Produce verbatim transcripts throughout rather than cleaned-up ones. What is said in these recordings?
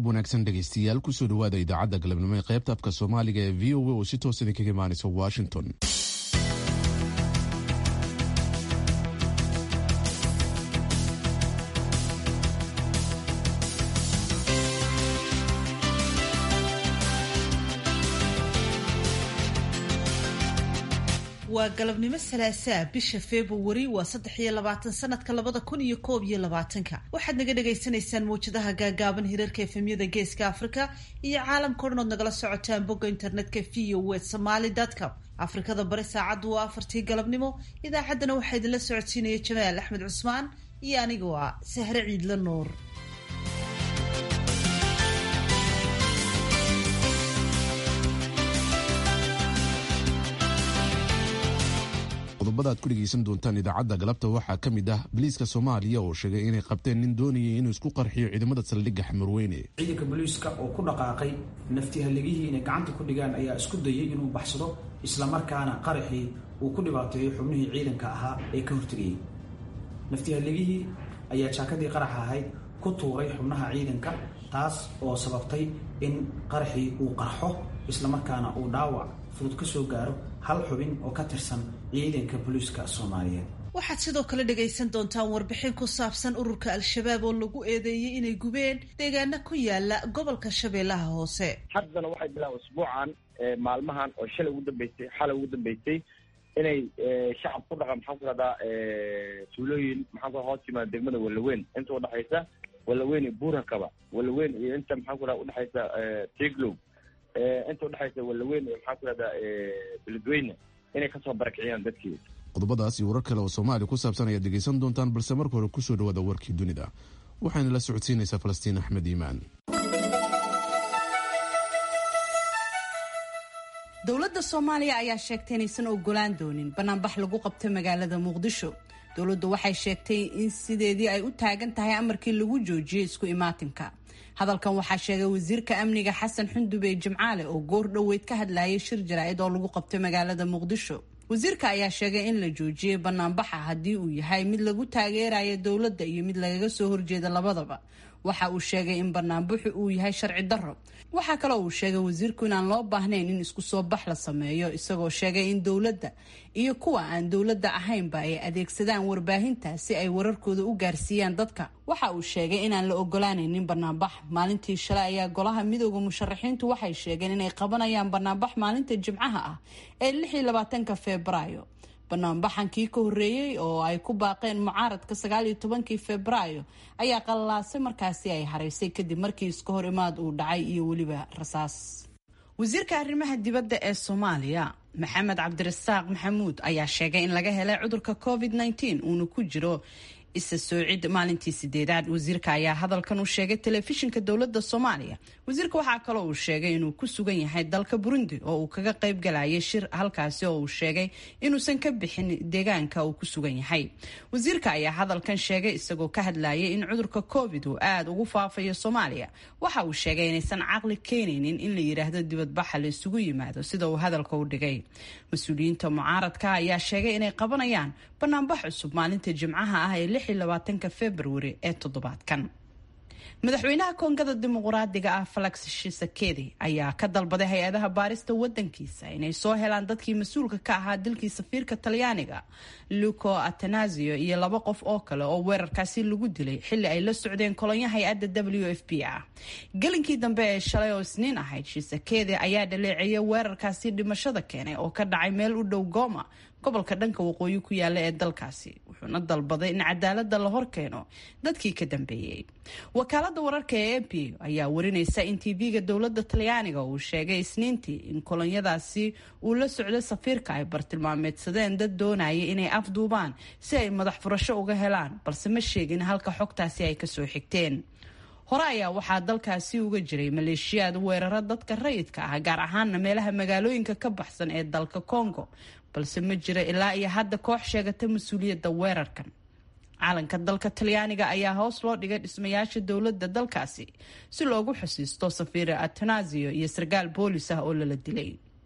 galab wanaagsan dhegaystayaal kusoo dhawaada idaacadda galabnimo ee qaybta afka soomaaliga ee v o a oo si toos idinkaga imaanaysa washington. waa galabnimo salaasaa bisha February waa saddex iyo labaatan sanadka labada kun iyo koob iyo labaatanka. waxaad naga dhagaysanaysaan mawjadaha gaagaaban hirarka efemyada geeska Afrika iyo caalamka oo dhan nagala socotaan bogga internetka v o a somali dot com. Afrikada bari saacadu waa afartii galabnimo. idaacaddana waxaa idinla socodsiinaya Jamaal Axmed Cusmaan iyo aniga waa Sahre Ciidla Nuur. qodobada aad ku dhegeysan doontaan idaacadda galabta waxaa ka mid ah booliiska Soomaaliya oo sheegay inay qabteen nin doonayay inuu isku qarxiyo ciidamada saldhigga Xamarweyne. ciidanka booliiska oo ku dhaqaaqay naftihaligihii inay gacanta ku dhigaan ayaa isku dayay inuu baxsado isla markaana qaraxii uu ku dhibaateeyay xubnihii ciidanka ahaa ee ka hortagayay. naftihaligihii ayaa jaakadii qaraxa ahayd ku tuuray xubnaha ciidanka, taas oo sababtay in qaraxii uu qarxo isla markaana uu dhaawac fudud ka soo gaaro hal xubin oo ka tirsan ciidanka booliiska Soomaaliyeed. waxaad sidoo kale dhagaysan doontaan warbixin ku saabsan ururka Al-Shabaab oo lagu eedeeyay inay gubeen deegaano ku yaala gobolka Shabeellaha Hoose. haddana waxay bilaabeen usbuucan maalmahan oo shalay ugu dambeysay xalay ugu dambeysay inay shacab ku dhaqan maxaan ku radaa tuulooyin maxaan ku hoos yimaada degmada Walaweyn inta u dhaxaysa Walaweyn iyo Buurakaba Walaweyn iyo inta maxaan ku radaa u dhaxaysa Tiglow inta u dhaxaysa Walaweyn iyo maxaan ku radaa Beledweyne inay ka soo barakiciyaan dadkii. qodobadaas iyo warar kale oo Soomaali ku saabsan ayaad dhegeysan doontaan, balse marka hore kusoo dhawaada warkii dunida. waxaana la socodsiinaysaa Falastiin Axmed Iimaan. dowladda Soomaaliya ayaa sheegtay inaysan ogolaan doonin banaanbax lagu qabto magaalada Muqdisho. dowladdu waxay sheegtay in sideedii ay u taagan tahay amarkii lagu joojiyay isku imaatinka. hadalkan waxaa sheegay wasiirka amniga Xasan Xundube Jimcaale oo goor dhoweyd ka hadlayay shir jaraa'id oo lagu qabtay magaalada Muqdisho. wasiirka ayaa sheegay in la joojiyay banaanbaxa haddii uu yahay mid lagu taageerayo dowladda iyo mid lagaga soo horjeeda labadaba. waxa uu sheegay in banaanbaxu uu yahay sharci darro. waxaa kale uu sheegay wasiirku inaan loo baahnayn in isku soo bax la sameeyo, isagoo sheegay in dowladda iyo kuwa aan dowladda ahaynba ay adeegsadaan warbaahinta si ay wararkooda u gaarsiiyaan dadka. waxa uu sheegay inaan la ogolaanaynin banaanbax. maalintii shalay ayaa golaha midooda musharaxiintu waxay sheegeen inay qabanayaan banaanbax maalinta Jimcaha ah ee lix iyo labaatanka Febraayo. banaanbaxankii ka horreeyay oo ay ku baaqeen mucaaradka sagaal iyo tobankii Febraayo ayaa qallalaasay markaasi ay haraysay kadib markii iska hor imaad uu dhacay iyo weliba rasaas. wasiirka arrimaha dibadda ee Soomaaliya Maxamed Cabdirasaaq Maxamuud ayaa sheegay in laga helay cudurka covid nineteen uuna ku jiro isa soocid maalintii sideedaad. wasiirka ayaa hadalkan u sheegay telefishinka dowladda Soomaaliya. wasiirka waxaa kaloo uu sheegay inuu ku sugan yahay dalka Burundi oo uu kaga qayb galayay shir halkaasi oo uu sheegay inuusan ka bixin deegaanka uu ku sugan yahay. wasiirka ayaa hadalkan sheegay isagoo ka hadlayay in cudurka covid uu aad ugu faafayo Soomaaliya. waxa uu sheegay inaysan caqli keenaynin in la yiraahdo dibadbaxa la isugu yimaado sida uu hadalka u dhigay. mas-uuliyiinta mucaaradka ayaa sheegay inay qabanayaan banaanbax cusub maalinta Jimcaha ah ee lix iyo labaatanka February ee toddobaadkan. madaxweynaha Koongada Dimuqraadiga ah Felix Tshisekedi ayaa ka dalbaday hay-adaha baarista wadankiisa inay soo helaan dadkii mas-uulka ka ahaa dilkii safiirka Talyaaniga Luca Attanasio iyo laba qof oo kale oo weerarkaasi lagu dilay xilli ay la socdeen kolonyo hay-adda W F P ah. galinkii dambe ee shalay oo Isniin ahayd, Tshisekedi ayaa dhaleeceeyay weerarkaasi dhimashada keenay oo ka dhacay meel u dhow Goma, gobolka dhanka waqooyi ku yaala ee dalkaasi, wuxuuna dalbaday in cadaaladda la hor keeno dadkii ka dambeeyay. wakaalada wararka ee A P ayaa warinaysa in T V-ga dowladda Talyaaniga uu sheegay Isniintii in kolonyadaasi uu la socday safiirka ay bartilmaameedsadeen dad doonaya inay afduubaan si ay madax furasho uga helaan, balse ma sheegin halka xogtaasi ay kasoo xigteen. hore ayaa waxaa dalkaasi uga jiray maleeshiyaad weeraro dadka rayidka ah, gaar ahaana meelaha magaalooyinka ka baxsan ee dalka Congo, balse ma jira ilaa iyo hadda koox sheegata mas-uuliyadda weerarkan. calanka dalka Talyaaniga ayaa hoos loo dhigay dhismayaasha dowladda dalkaasi si loogu xusiisto safiir Attanasio iyo sargaal boolis ah oo la dilay.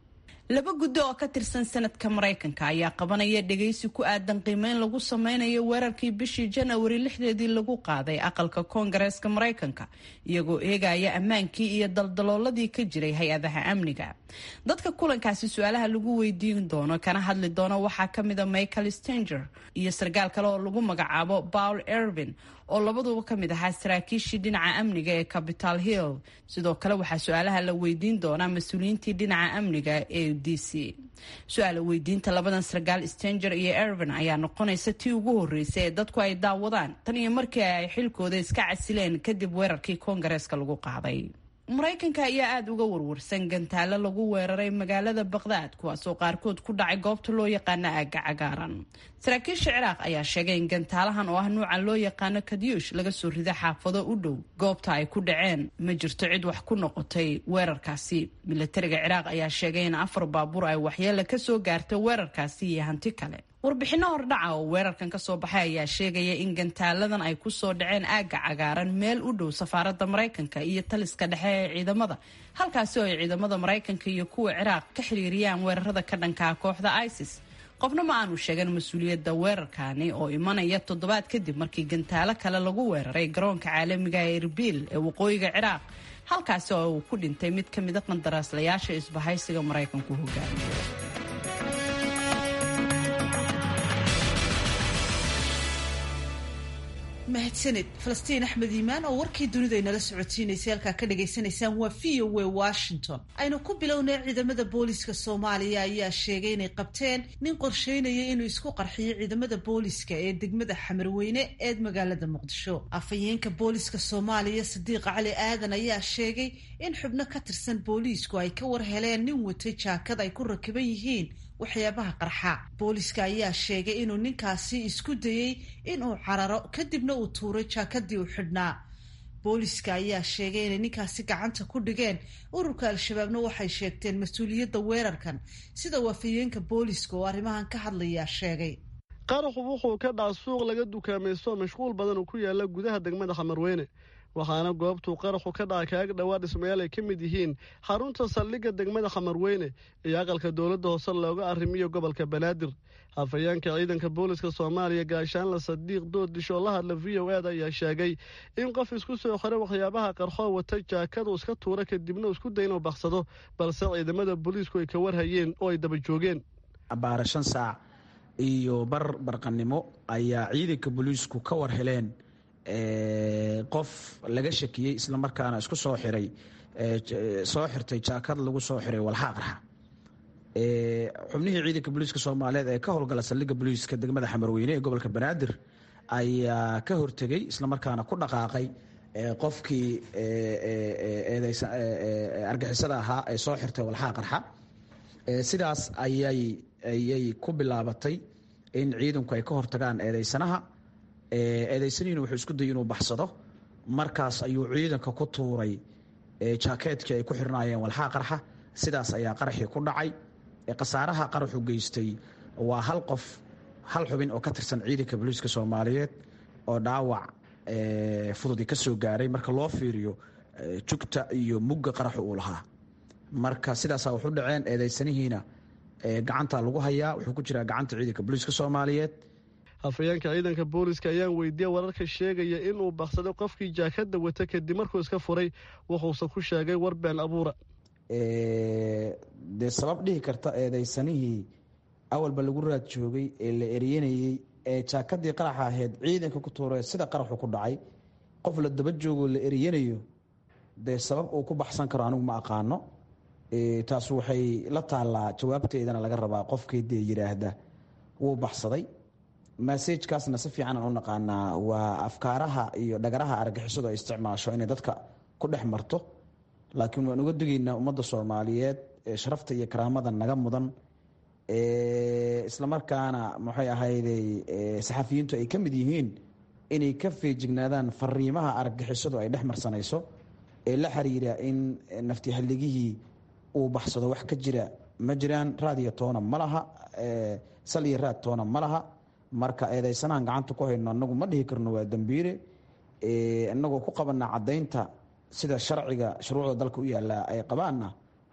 laba guddo oo ka tirsan sanadka maraykanka ayaa qabanaya dhegaysi ku aadan qiimeyn lagu sameynayo weerarkii bishii janawari lixdeedii lagu qaaday aqalka koongareeska maraykanka iyagoo eegaya ammaankii iyo daldalooladii ka jiray hay-adaha amniga. dadka kulankaasi su-aalaha lagu weydiin doono kana hadli doono waxaa kamida Michael Stenger iyo sarkaal kale oo lagu magacaabo Paul Ervin oo labaduba ka mid ahaa saraakiishii dhinaca amniga ee Capitol Hill. sidoo kale waxaa su-aalaha la weydiin doonaa mas-uuliyiintii dhinaca amniga ee D C. su-aala weydiinta labadan sarkaal Stenger iyo Ervin ayaa noqonaysa tii ugu horeysay ee dadku ay daawadaan tan iyo markii ay xilkooda iska casileen kadib weerarkii koongareeska lagu qaaday. maraykanka ayaa aada uga warwarsan gantaalo lagu weeraray magaalada Baqdaad kuwaasoo qaarkood ku dhacay goobta loo yaqaano aagga cagaaran. saraakiisha Ciraaq ayaa sheegay in gantaalahan oo ah nuuca loo yaqaano kadyuush laga soo riday xaafado u dhow goobta ay ku dhaceen. ma jirto cid wax ku noqotay weerarkaasi. milatariga Ciraaq ayaa sheegay in afar baabuur ay waxyeelo ka soo gaartay weerarkaasi iyo hanti kale. warbixino hordhaca oo weerarkan ka soo baxay ayaa sheegaya in gantaaladan ay ku soo dhaceen aagga cagaaran meel u dhow safaaradda Maraykanka iyo taliska dhexe ee ciidamada, halkaasi oo ay ciidamada Maraykanka iyo kuwa Ciraaq ka xiriiriyaan weerarada ka dhanka ah kooxda ISIS. qofna ma aanu sheegan mas-uuliyadda weerarkani oo imanaya toddobaad kadib markii gantaalo kale lagu weeraray garoonka caalamiga ee Erbil ee waqooyiga Ciraaq, halkaasi oo uu ku dhintay mid ka mid ah qandaraaslayaasha isbahaysiga Maraykanku hogaamiyo. mahadsanid Falastiin Axmed Iimaan oo warkii dunida inala socodsiinaysay. halkaa ka dhagaysanaysaan waa V O A Washington. aynu ku bilownay ciidamada booliska Soomaaliya ayaa sheegay inay qabteen nin qorsheynaya inuu isku qarxiyo ciidamada booliska ee degmada Xamarweyne ee magaalada Muqdisho. afhayeenka booliska Soomaaliya Sadiiq Cali Aadan ayaa sheegay in xubno ka tirsan boolisku ay ka war heleen nin watay jaakad ay ku rakiban yihiin waxyaabaha qarxa. booliska ayaa sheegay inuu ninkaasi isku dayay inuu cararo kadibna uu tuuray jaakadii uu xidhnaa. booliska ayaa sheegay inay ninkaasi gacanta ku dhigeen. ururka al-shabaabna waxay sheegteen mas-uuliyadda weerarkan, sida wafayeenka booliska oo arrimahan ka hadlayaa sheegay. qaraxu wuxuu ka dhaca suuq laga dukaamaysto mashquul badan oo ku yaala gudaha degmada Xamarweyne, waxaana goobtuu qaraxu ka dhaca kaaga dhawaa dhismayaal ay ka mid yihiin xarunta saldhigga degmada Xamarweyne iyo aqalka dowladda hoose looga arrimiyo gobolka Banaadir. afhayeenka ciidanka booliska Soomaaliya Gaashaanle Sadiiq Doodisho oo la hadla V O A ayaa sheegay in qof isku soo xiray waxyaabaha qarxo wata jaakad iska tuura kadibna isku day inuu baxsado, balse ciidamada booliisku ay ka warhayeen oo ay daba joogeen. abaara shan saac iyo bar barqanimo ayaa ciidanka booliisku ka war heleen qof laga shakiyey isla markaana isku soo xiray soo xirtay jaakad lagu soo xiray walxaa qarxa. xubnihii ciidanka booliiska Soomaaliyeed ee ka howlgala saldhigga booliiska degmada Xamarweyne ee gobolka Banaadir ayaa ka hortegay isla markaana ku dhaqaaqay qofkii argixisada ahaa ee soo xirtay walxaa qarxa. sidaas ayay ayay ku bilaabatay in ciidanku ay ka hortagaan eedeysanaha. eedeysaniina wuxuu isku dayay inuu baxsado, markaas ayuu ciidanka ku tuuray jaakeetkii ay ku xirnaayeen walxaa qarxa. sidaas ayaa qaraxii ku dhacay. khasaaraha qaraxu geystay waa hal qof, hal xubin oo ka tirsan ciidanka booliiska Soomaaliyeed oo dhaawac fudud ka soo gaaray marka loo fiiriyo jugta iyo mugga qaraxu uu lahaa. marka sidaasaa wuxuu dhaceen. eedeysanihiina gacanta lagu hayaa, wuxuu ku jiraa gacanta ciidanka booliiska Soomaaliyeed. afhayeenka ciidanka booliska ayaan weydiiyey wararka sheegaya inuu baxsaday qofkii jaakada wata kadib markuu iska furay, wuxuuse ku sheegay war been abuura. dee sabab dhihi karta eedeysanihii awalba lagu raad joogay ee la eryanayey ee jaakadii qaraxa ahayd ciidanka ku tuuray sida qaraxu ku dhacay, qof la daba joogoo la eryanayo, dee sabab uu ku baxsan karo anigu ma aqaano. taas waxay la taallaa jawaabteedana laga rabaa qofkii dee yidhaahda wuu baxsaday. masajkaasna si fiican aan u naqaanaa waa afkaaraha iyo dhagaraha argixisadu ay isticmaasho inay dadka ku dhex marto, laakiin waan uga digaynaa ummadda Soomaaliyeed ee sharafta iyo karaamada naga mudan, islamarkaana maxay ahayday saxafiyiintu ay ka mid yihiin inay ka feejignaadaan fariimaha argixisadu ay dhex marsanayso ee la xiriira in nafti halligihii uu baxsado. wax ka jira ma jiraan, raadiyo toona ma laha, sal iyo raad toona ma laha. marka eedeysanahan gacanta ku hayno anagu ma dhihi karno waa dambiire. inagoo ku qabana caddaynta sida sharciga shuruucda dalka u yaallaa ay qabaanna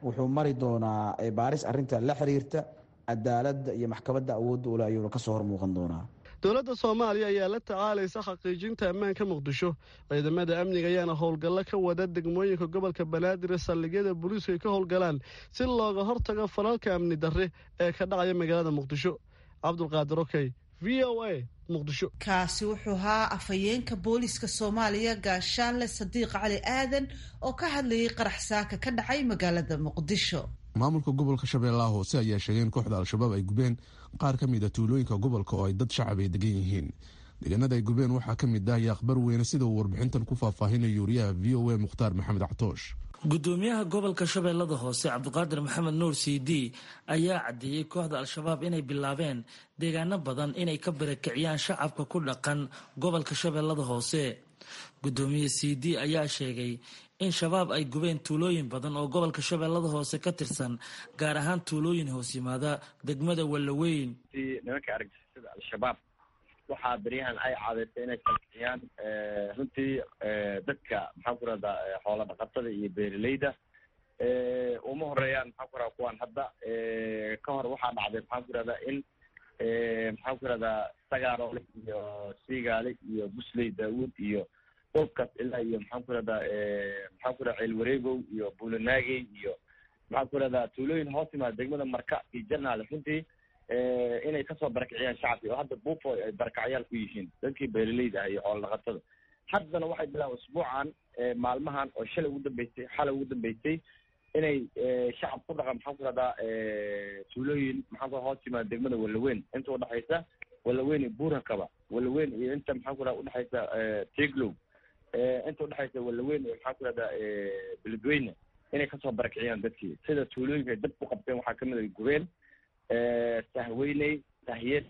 wuxuu mari doonaa baaris arinta la xiriirta cadaaladda iyo maxkamadda awoodda ule ayuuna ka soo hor muuqan doonaa. dowladda soomaaliya ayaa la tacaalaysa xaqiijinta ammaanka muqdisho. ciidamada amniga ayaana howlgallo ka wada degmooyinka gobolka banaadir ee saldhigyada booliisku ay ka howlgalaan si looga hortago falalka amni darre ee ka dhacaya magaalada muqdisho. cabdulqaadir okey, v o a, muqdisho. kaasi wuxuu ahaa afhayeenka booliiska soomaaliya gaashaanle sadiiq cali aadan oo ka hadlayay qarax saaka ka dhacay magaalada muqdisho. maamulka gobolka shabeellaha hoose ayaa sheegay in kooxda al-shabaab ay gubeen qaar ka mid a tuulooyinka gobolka oo ay dad shacab ay degan yihiin. deegaanada ay gubeen waxaa ka mid ah yaaqbar weyne sida uu warbixintan ku faahfaahinayo wariyaha v o a mukhtaar maxamed cactoosh. gudoomiyaha gobolka shabeellada hoose cabdiqaadir maxamed nuur c d ayaa caddeeyey kooxda al-shabaab inay bilaabeen deegaano badan inay ka barakiciyaan shacabka ku dhaqan gobolka shabeellada hoose. gudoomiye c d ayaa sheegay in shabaab ay gubeen tuulooyin badan oo gobolka shabeellada hoose ka tirsan, gaar ahaan tuulooyin hoos yimaada degmada wallaweyn. nimanka argagixisada al-shabaab waxaa beryahan ay caadaysay inay kalkiciyaan runtii dadka maxaan ku rahdaa xoola dhaqatada iyo beeraleyda uma horeeyaan maxaan ku rahdaa kuwaan hadda ka hor waxaa dhacday maxaan ku rahdaa in maxaan ku rahdaa sagaarole iyo siigaale iyo busley daawuud iyo dhulkaas ilaa iyo maxaan ku rahdaa maxaan ku rahdaa ceelwareegow iyo buulanaagey iyo maxaan ku rahdaa tuulooyin hoos yimaada degmada marka iyo janaale runtii inay kasoo barakiciyaan shacabki oo hadda buufo ay barakacyaal ku yihiin dadkii beeraleyda ah iyo xoola dhaqatada. haddana waxay bilaabeen usbuucan maalmahan oo shalay ugu dambeysay xalay ugu dambeysay inay shacab ku dhaqan maxaan ku rahdaa tuulooyin maxaan ku hoos yimaada degmada wallaweyn inta udhexaysa wallaweyn iyo buurakaba wallaweyn iyo inta maxaan ku rahdaa udhexaysa tiglow inta udhexaysa wallaweyn iyo maxaan ku rahdaa beledweyne inay kasoo barakiciyaan dadkii. sida tuulooyinka ay dad ku qabteen waxaa kamid a gubeen sahweyney sahyed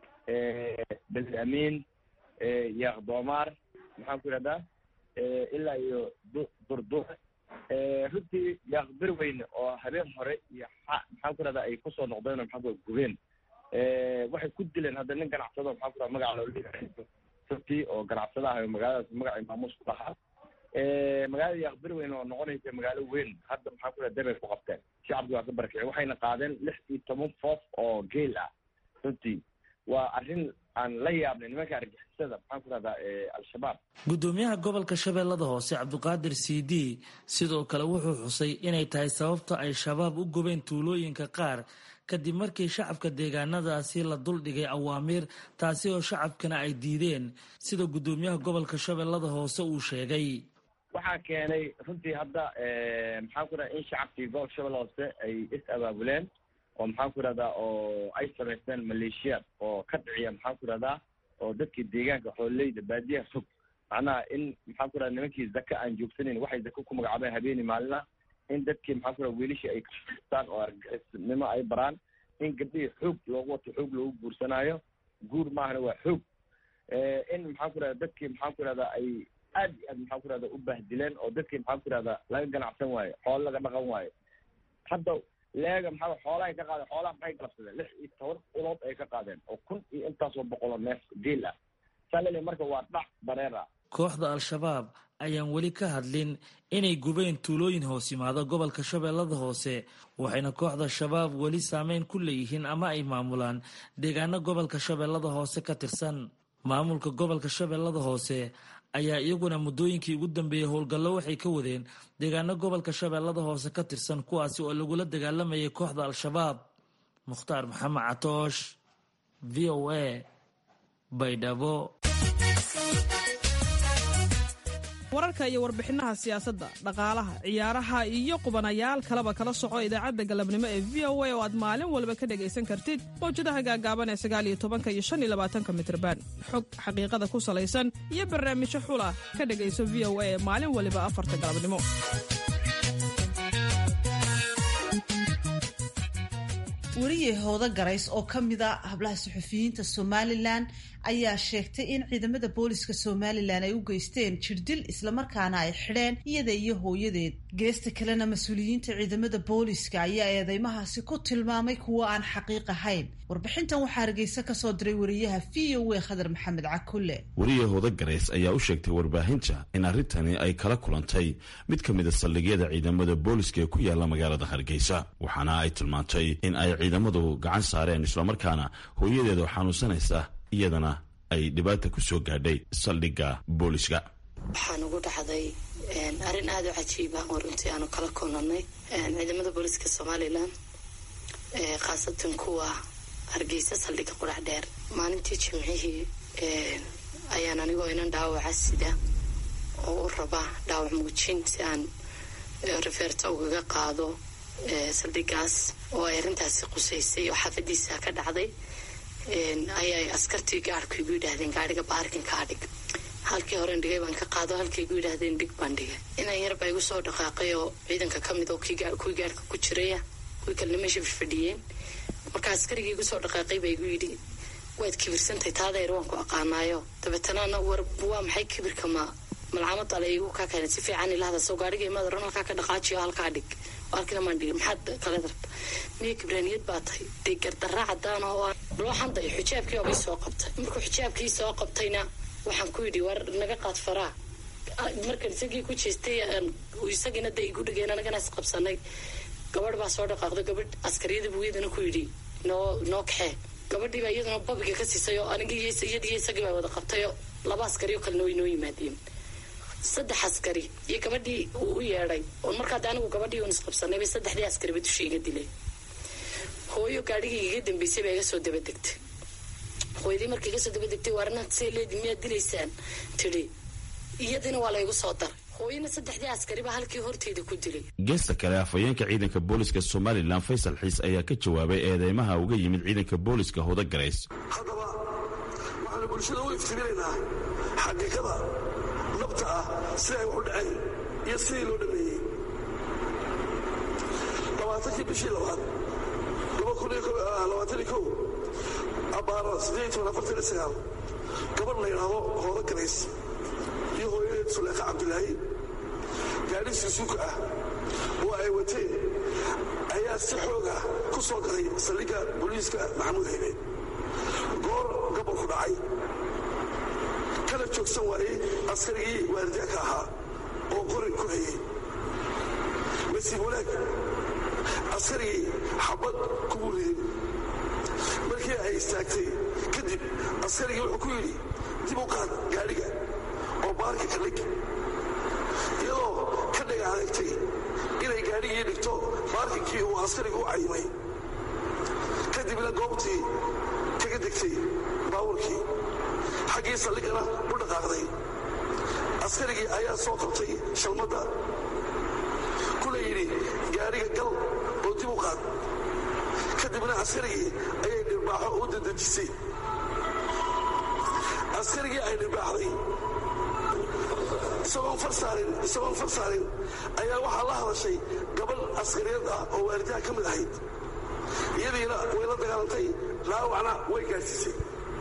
beled amiin yaaqdoomaar maxaan ku ihahdaa ilaa iyo durdur runtii yaaqbir weyne oo habeen hore iyo maxaan ku ihahdaa ay kusoo noqdeen oo maxaan ku gubeen waxay ku dileen hadda nin ganacsado maxaan ku ihahda magaca loo leeyahay runtii oo ganacsada ah magaaladaas magacii maamuus ku dhahaa magaalada yaaqbir weyne oo noqonaysa magaalo weyn hadda maxaan ku ihahda dabay ku qabteen shacabki waa ka barakicin waxayna qaadeen lix iyo toban foof oo geel ah. runtii waa arrin aan la yaabnay nimanka argixisada maxaan ku rahdaa al-shabaab. gudoomiyaha gobolka shabeellada hoose cabdiqaadir c d sidoo kale wuxuu xusay inay tahay sababta ay shabaab u gubeen tuulooyinka qaar kadib markii shacabka deegaanadaasi la duldhigay awaamiir, taasi oo shacabkana ay diideen, sida gudoomiyaha gobolka shabeellada hoose uu sheegay. waxaa keenay runtii hadda maxaan ku rahdaa in shacabkii gobolka shabeelle hoose ay is abaabuleen oo maxaan ku rahdaa oo ay samaysteen maleeshiyaad oo ka dhiciya maxaan ku rahdaa oo dadkii deegaanka xoololeyda baadiyaha fog macnaha in maxaan ku rahdaa nimankii zaka aan joogsanayn waxay zaka ku magacaabeen habeeni maalina in dadkii maxaan ku rahdaa wiilashii ay kastaan oo argixisnimo ay baraan in gabdhihii xoog loogu wato xoog loogu guursanaayo guur maahana waa xoog in maxaan ku rahdaa dadkii maxaan ku rahdaa ay aad iyo aad maxaan ku rahdaa u bahdileen oo dadkii maxaan ku rahdaa laga ganacsan waayo xoolo laga dhaqan waayo. hadda leega maxaa xoolaha ay ka qaadeen xoolaha maxay galabsadeen lix iyo toban ulood ay ka qaadeen oo kun iyo intaasoo boqoloo neef geel ah. salele marka waa dhac bareer ah. kooxda al-shabaab ayaan weli ka hadlin inay gubeen tuulooyin hoos yimaada gobolka shabeellada hoose, waxayna kooxda shabaab weli saameyn ku leeyihiin ama ay maamulaan deegaano gobolka shabeellada hoose ka tirsan. maamulka gobolka shabeellada hoose ayaa iyaguna muddooyinkii ugu dambeeyey howlgallo waxay ka wadeen deegaano gobolka shabeellada hoose ka tirsan, kuwaasi oo lagula dagaalamayay kooxda al-shabaab. mukhtaar maxamed catoosh, v o a, baydhabo. wararka iyo warbixinaha siyaasadda, dhaqaalaha, ciyaaraha iyo qubanayaal kaleba kala soco idaacadda galabnimo ee v o a oo aad maalin walba ka dhegaysan kartid mawjadaha gaagaaban ee sagaal iyo tobanka iyo shan iyo labaatanka mitrban. xog xaqiiqada ku salaysan iyo barnaamijyo xula ka dhegayso v o a ee maalin waliba afarta galabnimo. wariye hooda garays oo ka mid a hablaha suxufiyiinta somalilan ayaa sheegtay in ciidamada booliska somalilan ay u geysteen jirdil islamarkaana ay xidheen iyada iyo hooyadeed. geesta kalena mas-uuliyiinta ciidamada booliska ayaa eedeymahaasi ku tilmaamay kuwo aan xaqiiq ahayn. warbixintan waxaa hargeysa kasoo diray wariyaha v o a khadar maxamed cakulle. wariye hooda garays ayaa u sheegtay warbaahinta in arrintani ay kala kulantay mid ka mid a saldhigyada ciidamada booliska ee ku yaala magaalada hargeysa, waxaana ay tilmaantay in ay ciidamadu gacan saareen islamarkaana hooyadeeda xanuunsanaysa iyadana ay dhibaata ku soo gaadhay saldhigga booliska. waxaan ugu dhacday arrin aada u cajiiba oo runtii aanu kala kulnanay ciidamada booliska somalilan, khaasatan kuwa hargeysa saldhigga qurac dheer. maalintii jimcihii ayaan anigoo inan dhaawaca sida oo u raba dhaawac muujin si aan rifeerta ugaga qaado saldhiggaas oo ay arrintaasi qusaysay oo xaafadiisa ka dhacday, ayay askartii gaarhku igu yidhaahdeen gaadhiga baarkinka adhig. halkii horen dhigay baan ka qaado, halkii igu yidhaahdeen dhig baan dhigay. inan yarba igu soo dhaqaaqay oo ciidanka ka mid oo kuwii gaarhka ku jiraya, kuwii kalena meesha fadhiyeen. marka askarigii igu soo dhaqaaqay baa igu yidhi waad kibirsantay taadayr waan ku aqaanaayo. dabeetanaana war waa maxay kibirka ma malcamad ale igu kaa keenay si fiican ilahda soo gaadhiga imaad oran halkaa ka dhaqaajiyo halkaa dhig. halkina maan dhigay maxaad kala darta miya kibraaniyad baa tahay dee gardarraa cadaan oo loo xanday. xijaabkii oobay soo qabtay. markuu xijaabkii soo qabtayna waxaan ku yidhi war naga qaad faraa. markan isagii ku jeestay isagiina dee igu dhigeen anagana is qabsanay. gabadh baa soo dhaqaaqday, gabadh askariyada buu iyadana ku yidhi noo noo kaxee. gabadhii baa iyadana babiga ka siisay oo anigii iyadiiyo isagii baa wada qabtayoo laba askari oo kalena way noo yimaadeen. saddex askari iyo gabadhii uu u yeedhay oo markaa de anigu gabadhii uun isqabsanay bay saddexdii askariba dusha iga dileen. hooyo gaadhigii iga dambeysay baa iga soo dabadegtay. hooyadii markii iga soo dabadegtay waarna see leedi miyaad dilaysaan tidhi, iyadiina waa laygu soo daray. hooyana saddexdii askari baa halkii horteeda ku dilay. geesta kale afhayeenka ciidanka booliska somalilan faysal xiis ayaa ka jawaabay eedeymaha uga yimid ciidanka booliska hooda garays. haddaba waxaanu bulshada u iftiminaynaa xaqiiqada nabta ah sida ay wax u dhaceen iyo sidii loo dhameeyey. labaatankii bishii labaad laba kun iyo labaatan iyo kow abaara siddeed iyo toban afartan iyo sagaal gabadh la yidhaahdo hooda garays iyo hooyadeed suleekha cabdilaahi gaadhi suusuuka ah oo ay wateen ayaa si xooga ku soo galay saldhigga booliiska maxamuud haybe. goor gobolku dhacay kana joogsan waayey askarigii waardiya ka ahaa oo qori ku hayay. masiib wanaag askarigii xabad kugu riday. markii ay istaagtay kadib askarigii wuxuu ku yidhi dib u qaad gaadhiga oo baarka ka dhig. iyadoo ka dhaga adeegtay inay gaadhigii dhigto baarkinkii uu askarigu u cayimay, kadibna goobtii kaga degtay baabuurkii xaggii saldhiggana u dhaqaaqday. askarigii ayaa soo qabtay shalmadda kuna yidhi gaadhiga gal oo dib u qaad. kadibna askarigii ayay dhirbaaxo u dadejisay. askarigii ay dhirbaaxday isagoon farsaarin isagoon farsaarin ayaa waxaa la hadashay gabadh askariyad ah oo waalidaha ka mid ahayd. iyadiina way la dagaalantay, dhaawacna way gaadhsiisay.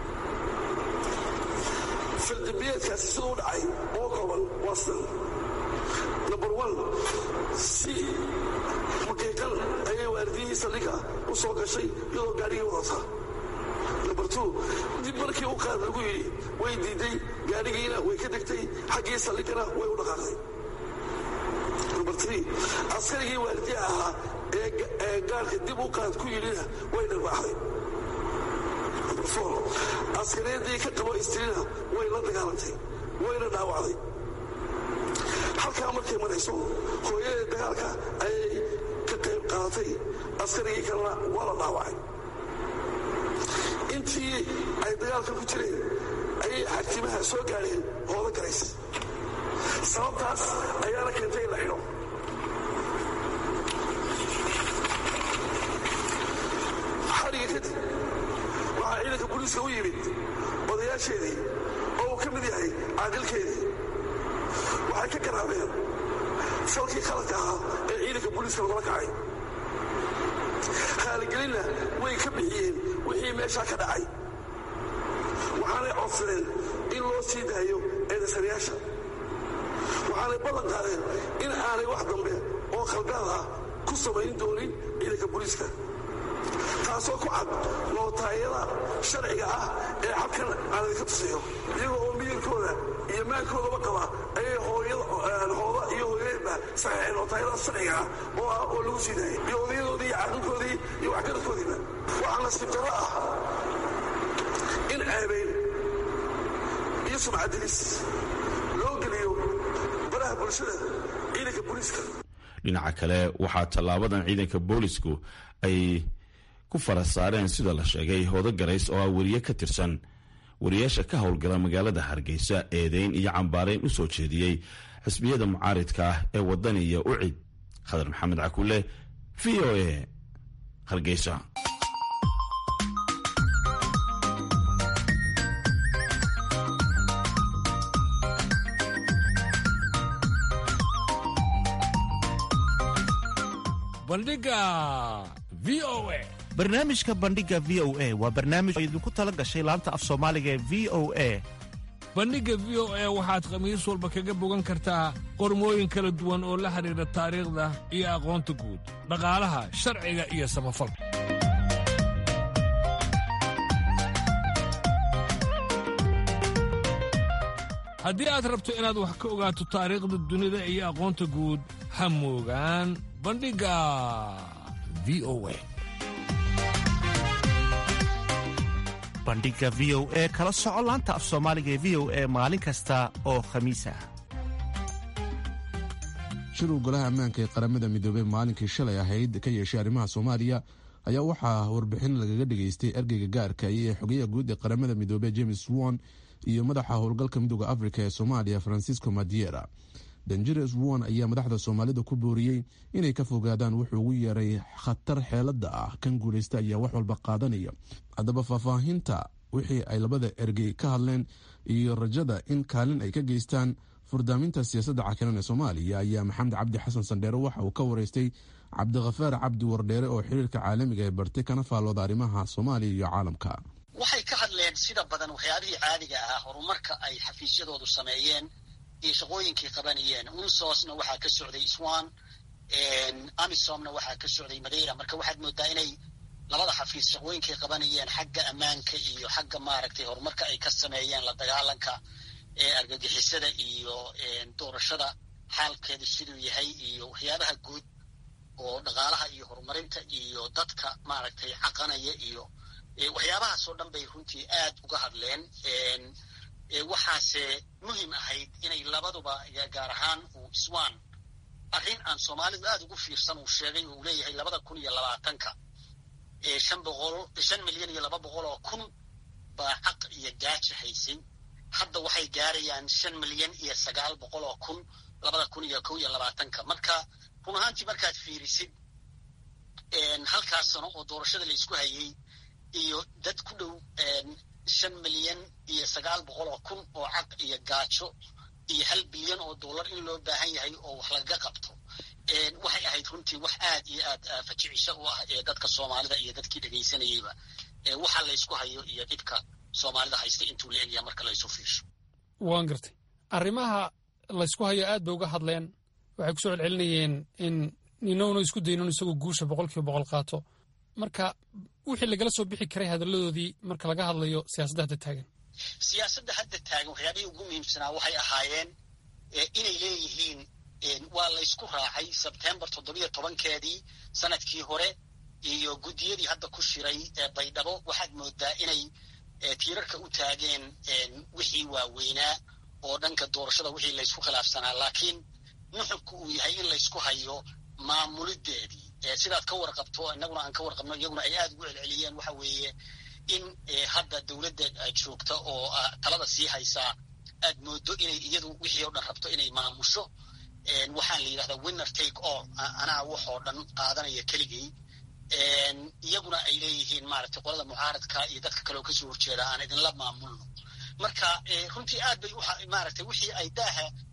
firdambiyeedkaasi siduu u dhacay oo kooban waa sidan. number one, si maqiiqan ayay waalidiyihii saldhigga u soo gashay iyadoo gaadhigii wadata. number two, dib markii u qaad lagu yidhi way diiday, gaadhigiina way ka degtay, xaggii saldhiggana way u dhaqaaqday. number three, askarigii waalidiya ahaa ee gaarhka dib u qaad ku yidhina way dharbaaxday. number four, askariyadii ka qabo istriina way la dagaalantay, wayna dhaawacday. halkaa markay marayso hooyadee dagaalka ayay ka qayb qaadatay, askarigii kalena waa la dhaawacay. intii ay dagaalka ku jireen ayay xagtimaha soo gaadheen hooda garays. sababtaas ayaana keentay in la xidho. xadhiga kadib waxaa ciidanka booliiska u yimid odayaasheedii oo uu ka mid yahay caaqilkeedii. waxay ka garaabeen falkii khaladka ahaa ee ciidanka booliiska lagula kacay. raaligelinna way ka bixiyeen wixii meeshaa ka dhacay waxaanay codsadeen in loo sii daayo eedaysanayaasha waxaanay ballan qaadeen in aanay wax dambe oo khaldaad ah ku samayn doonin ciidanka booliiska taasoo ku cad nootaayada sharciga ah ee halkan aan idinka tusiyo iyagoo oo miyirkooda iyo maankoodaba qaba ayay hooda iyo hooyadeedba saxeexeen nootaayada sharciga ah oo ah oo lagu sii daayay iyo odayadoodii iyo caaqilkoodii iyo waxgaradkoodiiba waxaa nasiib darro ah in ceebayn iyo sumcadilis loo geliyo baraha bulshada ciidanka booliiska dhinaca kale waxaa tallaabadan ciidanka boolisku ay ku fara saareen sida la sheegay hoodo garays oo ah weriye ka tirsan wariyaasha ka howlgala magaalada hargeysa eedeyn iyo cambaarayn u soo jeediyey xisbiyada mucaaridka ah ee wadani iyo ucid khadar maxamed cakule v o a hargeysa. bandhiga v o a barnaamijka bandhiga v o a waa barnaamij oo idinku tala gashay laanta af soomaaliga ee v o a bandhigga v o a waxaad khamiis walba kaga bogan kartaa qormooyin kala duwan oo la xidhiidha taariikhda iyo aqoonta guud dhaqaalaha sharciga iyo samafalka haddii aad rabto inaad wax ka ogaato taariikhda dunida iyo aqoonta guud ha moogaan bandhigga v o a bandhigga v o a kala soco laanta af soomaaliga ee v o a maalin kasta oo khamiis ah. shir uu golaha ammaanka ee qaramada midoobey maalinkii shalay ahayd ka yeeshay arrimaha soomaaliya ayaa waxaa warbixin lagaga dhageystay ergeyga gaarka iyo xogayaha guud ee qaramada midoobey james won iyo madaxa howlgalka midooda afrika ee soomaaliya francisco madiera. danjeres won ayaa madaxda soomaalida ku booriyey inay ka fogaadaan wuxuu ugu yeeray khatar xeelada ah kan guulaysta ayaa wax walba qaadanaya. haddaba faahfaahinta wixii ay labada ergey ka hadleen iyo rajada in kaalin ay ka geystaan furdaaminta siyaasadda cakiran ee soomaaliya ayaa maxamed cabdi xasan sandheere waxa uu ka wareystay cabdikhafaar cabdi wardheere oo xiriirka caalamiga ee bartay kana faallooda arrimaha soomaaliya iyo caalamka. waxay ka hadleen sida badan waxyaabihii caadiga ahaa horumarka ay xafiisyadoodu sameeyeen iyo shaqooyinkii qabanayeen. unsosna waxaa ka socday swan amisomna waxaa ka socday madeira. marka waxaad moodaa inay labada xafiis shaqooyinkay qabanayeen xagga ammaanka iyo xagga maaragtay horumarka ay ka sameeyeen la dagaalanka argagixisada iyo doorashada xaalkeedu siduu yahay iyo waxyaabaha guud oo dhaqaalaha iyo horumarinta iyo dadka maaragtay caqanaya iyo waxyaabahaasoo dhan bay runtii aad uga hadleen. waxaase muhiim ahayd inay labaduba gaar ahaan uu swan arrin aan soomaalidu aad ugu fiirsan uu sheegay oo uu leeyahay labada kun iyo labaatanka shan boqol shan milyan iyo laba boqol oo kun baa caq iyo gaaja haysay. hadda waxay gaarayaan shan milyan iyo sagaal boqol oo kun labada kun iyo kow iyo labaatanka. marka run ahaantii markaad fiirisid halkaas sano oo doorashada la isku hayay iyo dad ku dhow shan milyan iyo sagaal boqol oo kun oo caq iyo gaajo iyo hal bilyan oo dollar in loo baahan yahay oo wax lagaga qabto waxay ahayd runtii wax aad iyo aad fajicisho u ah ee dadka soomaalida iyo dadkii dhegaysanayeyba waxa la isku hayo iyo dhibka soomaalida haysta intuu la egyaha marka la isu fiirsho. waan gartay arrimaha la isku hayo aad bay uga hadleen. waxay kusoo celcelinayeen in ninowna isku daynon isagoo guusha boqolkiiba boqol qaato. marka wixii lagala soo bixi karay hadalladoodii marka laga hadlayo siyaasadda hadda taagan siyaasadda hadda taagan waxyaabihii ugu muhiimsanaa waxay ahaayeen inay leeyihiin waa la ysku raacay sebtembar toddobiyo tobankeedii sanadkii hore iyo guddiyadii hadda ku shiray baydhabo waxaad moodaa inay tiirarka u taageen wixii waaweynaa oo dhanka doorashada wixii laysku khilaafsanaa laakiin nuxurku uu yahay in laysku hayo maamulideedii. sidaad ka warqabto innaguna aan ka warqabno iyaguna ay aad ugu celceliyeen waxa weeye in hadda dowladda joogta oo talada sii haysaa aad moodo inay iyadu wixii oo dhan rabto inay maamusho. waxaan la yidhahdaa winner take all anaa waxoo dhan qaadanaya keligay. iyaguna ay leeyihiin maaragtay qolada mucaaradka iyo dadka kale oo kasoo horjeeda aan idinla maamulno. marka runtii aad bay maaragtay wixii ay daaha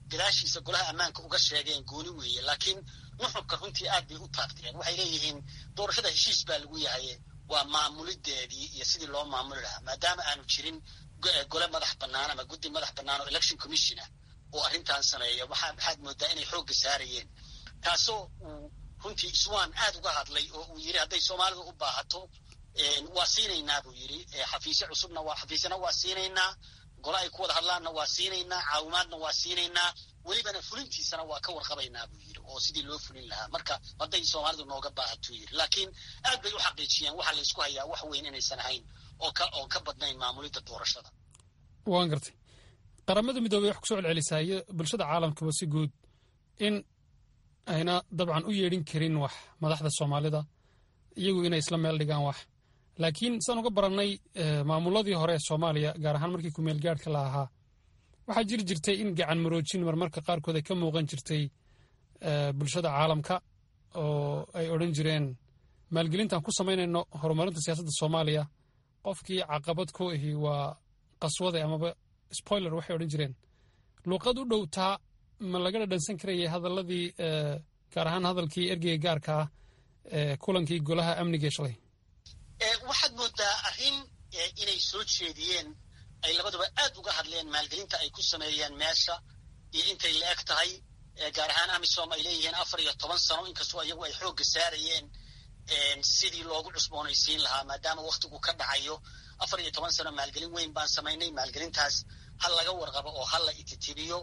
gadaashiisa golaha ammaanka uga sheegeen gooni weeye laakiin nuxurka runtii aad bay u taabteen waxay leeyihiin doorashada heshiis baa lagu yahay waa maamulideedii iyo sidii loo maamuli lahaa maadaama aanu jirin gole madax bannaan ama guddi madax bannaan oo election commission ah oo arrintan sameeya waxaa waxaad moodaa inay xoogga saarayeen taasoo uu runtii iswaan aad uga hadlay oo uu yidhi hadday soomaalidu u baahato waa siinaynaa buu yidhi xafiisyo cusubna waa xafiisyana waa siinaynaa gole ay ku wada hadlaanna waa siinaynaa caawimaadna waa siinaynaa welibana fulintiisana waa ka warqabaynaa buu yidhi oo sidii loo fulin lahaa marka hadday soomaalidu nooga baahatuu yidhi laakiin aad bay u xaqiijiyeen waxaa la isku hayaa wax weyn inaysan ahayn oo ka oon ka badnayn maamulidda doorashada waan gartay qaramada midoobey wax kusoo celcelisaa iyo bulshada caalamkaba si guud in ayna dabcan u yeedhin karin wax madaxda soomaalida iyagu inay isla meel dhigaan wax laakiin saan uga barannay maamuladii hore ee soomaaliya gaar ahaan markii kumeel gaadhka la ahaa waxaa jiri jirtay in gacan maroojin marmarka qaarkood ay ka muuqan jirtay bulshada caalamka oo ay odhan jireen maalgelintaan ku samaynayno horumarinta siyaasadda soomaaliya qofkii caqabad ku ahi waa qaswade amaba spoiler waxay odhan jireen luuqad u dhowtaa ma laga dhadhansan karayay hadalladii gaar ahaan hadalkii ergeyga gaarka ah ee kulankii golaha amniga shalay waxaad moodaa arrin inay soo jeediyeen ay labaduba aad uga hadleen maalgelinta ay ku sameeyeen meesha iyo intay la eg tahay gaar ahaan amisom ay leeyihiin afar iyo toban sano inkastoo iyagu ay xoogga saarayeen sidii loogu cusboonaysiin lahaa maadaama waktigu ka dhacayo afar iyo toban sano maalgelin weyn baan samaynay maalgelintaas ha laga warqabo oo ha la ititibiyo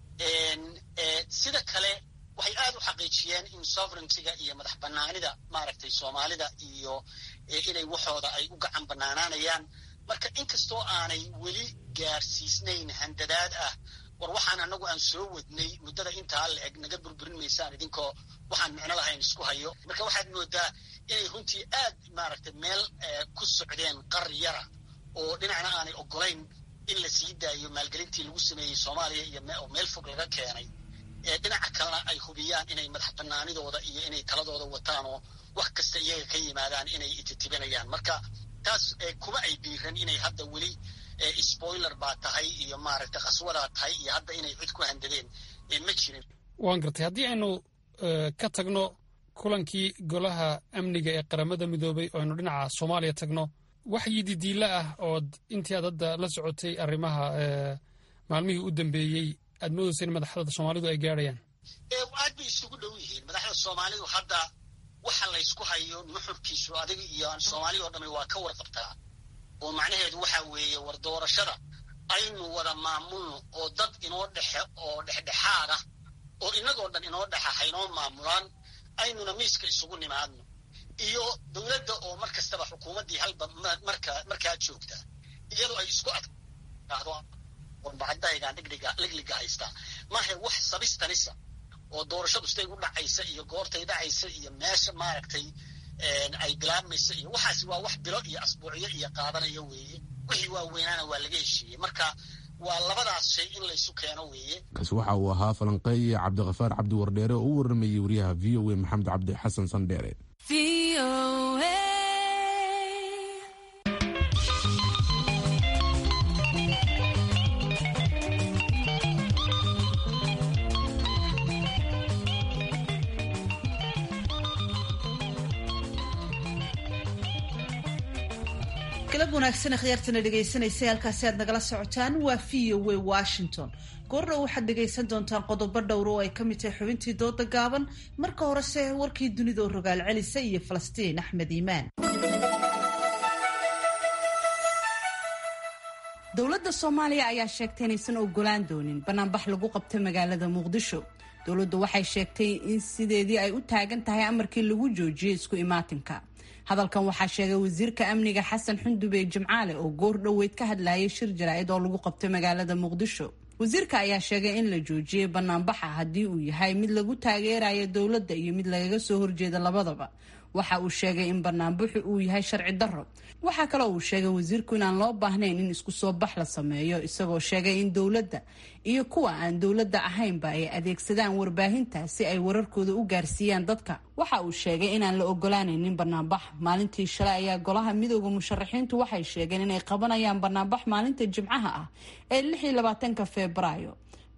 sida kale waxay aad u xaqiijiyeen in sovereigntyga iyo madax banaanida maaragtay soomaalida iyo inay waxooda ay u gacan banaanaanayaan marka inkastoo aanay weli gaarsiisnayn handadaad ah war waxaan anagu aan soo wadnay muddada intaa la eg naga burburin maysaan idinkoo waxaan micno lahayn isku hayo marka waxaad moodaa inay runtii aad maaragtay meel ku socdeen qari yara oo dhinacna aanay ogolayn in la sii daayo maalgelintii lagu sameeyey soomaaliya iyo oo meel fog laga keenay dhinaca kalena ay hubiyaan inay madax banaanidooda iyo inay taladooda wataan oo wax kasta iyaga ka yimaadaan inay ititibinayaan marka taas kuma ay biiran inay hadda weli spoiler baa tahay iyo maaragtay qaswadaa tahay iyo hadda inay cid ku handadeen ma jirin waan gartay haddii aynu ka tagno kulankii golaha amniga ee qaramada midoobey oo aynu dhinaca soomaaliya tagno wax yididiila ah ood intii aad hadda la socotay arrimaha maalmihii u dambeeyey aad moodaysa in madaxda soomaalidu ay gaadhayaan aad bay isugu dhow yihiin madaxda soomaalidu hadda waxa laysku hayo nuxurkiisu adiga iyo soomaaliya oo dhammi waa ka warqabtaa oo macnaheedu waxa weeye war doorashada aynu wada maamulno oo dad inoo dhexe oo dhexdhexaad ah oo innagoo dhan inoo dhexa haynoo maamulaan aynuna miiska isugu nimaadno iyo dowladda oo mar kastaba xukuumaddii halba marka markaa joogta iyadoo ay isku adkaado warbacadaygaan dhigdhiga ligliga haystaa maahe wax sabistanisa oo doorashadu siday u dhacaysa iyo goortay dhacaysa iyo meesha maaragtay ay bilaabmaysa iyo waxaasi waa wax bilo iyo asbuucyo iyo qaadanaya weeye wixii waaweynaana waa laga heshiiyey marka waa labadaas shay in laysu keeno weeye kaasi waxa uu ahaa falanqeeye cabdiqafaar cabdi wardheere oo u warramayey wariyaha v o a maxamed cabdi xasan sandheere galab wanaagsan akhyaartana dhegaysanaysa halkaasi aad nagala socotaan waa v o a washington goorna waxaad dhegaysan doontaan qodobo dhowr oo ay ka mid tahay xubintii dooda gaaban marka horese warkii dunida oo rogaal celisa iyo falastiin axmed iimaan dowladda soomaaliya ayaa sheegtay inaysan ogolaan doonin banaanbax lagu qabta magaalada muqdisho dowladdu waxay sheegtay in sideedii ay u taagan tahay amarkii lagu joojiyey isku imaatinka hadalkan waxaa sheegay wasiirka amniga xasan xundube jimcaale oo goor dhoweyd ka hadlayay shir jaraa'id oo lagu qabtay magaalada muqdisho wasiirka ayaa sheegay in la joojiyey banaanbaxa haddii uu yahay mid lagu taageerayo dowladda iyo mid lagaga soo horjeeda labadaba waxa uu sheegay in banaanbaxu uu yahay sharci darro waxaa kaloo uu sheegay wasiirku inaan loo baahnayn in isku soo bax la sameeyo isagoo sheegay in dowladda iyo kuwa aan dowladda ahaynba ay adeegsadaan warbaahinta si ay wararkooda u gaarsiiyaan dadka waxa uu sheegay inaan la ogolaanaynin banaanbax maalintii shalay ayaa golaha midooda musharaxiintu waxay sheegeen inay qabanayaan banaanbax maalinta jimcaha ah ee lix iyo labaatanka febraayo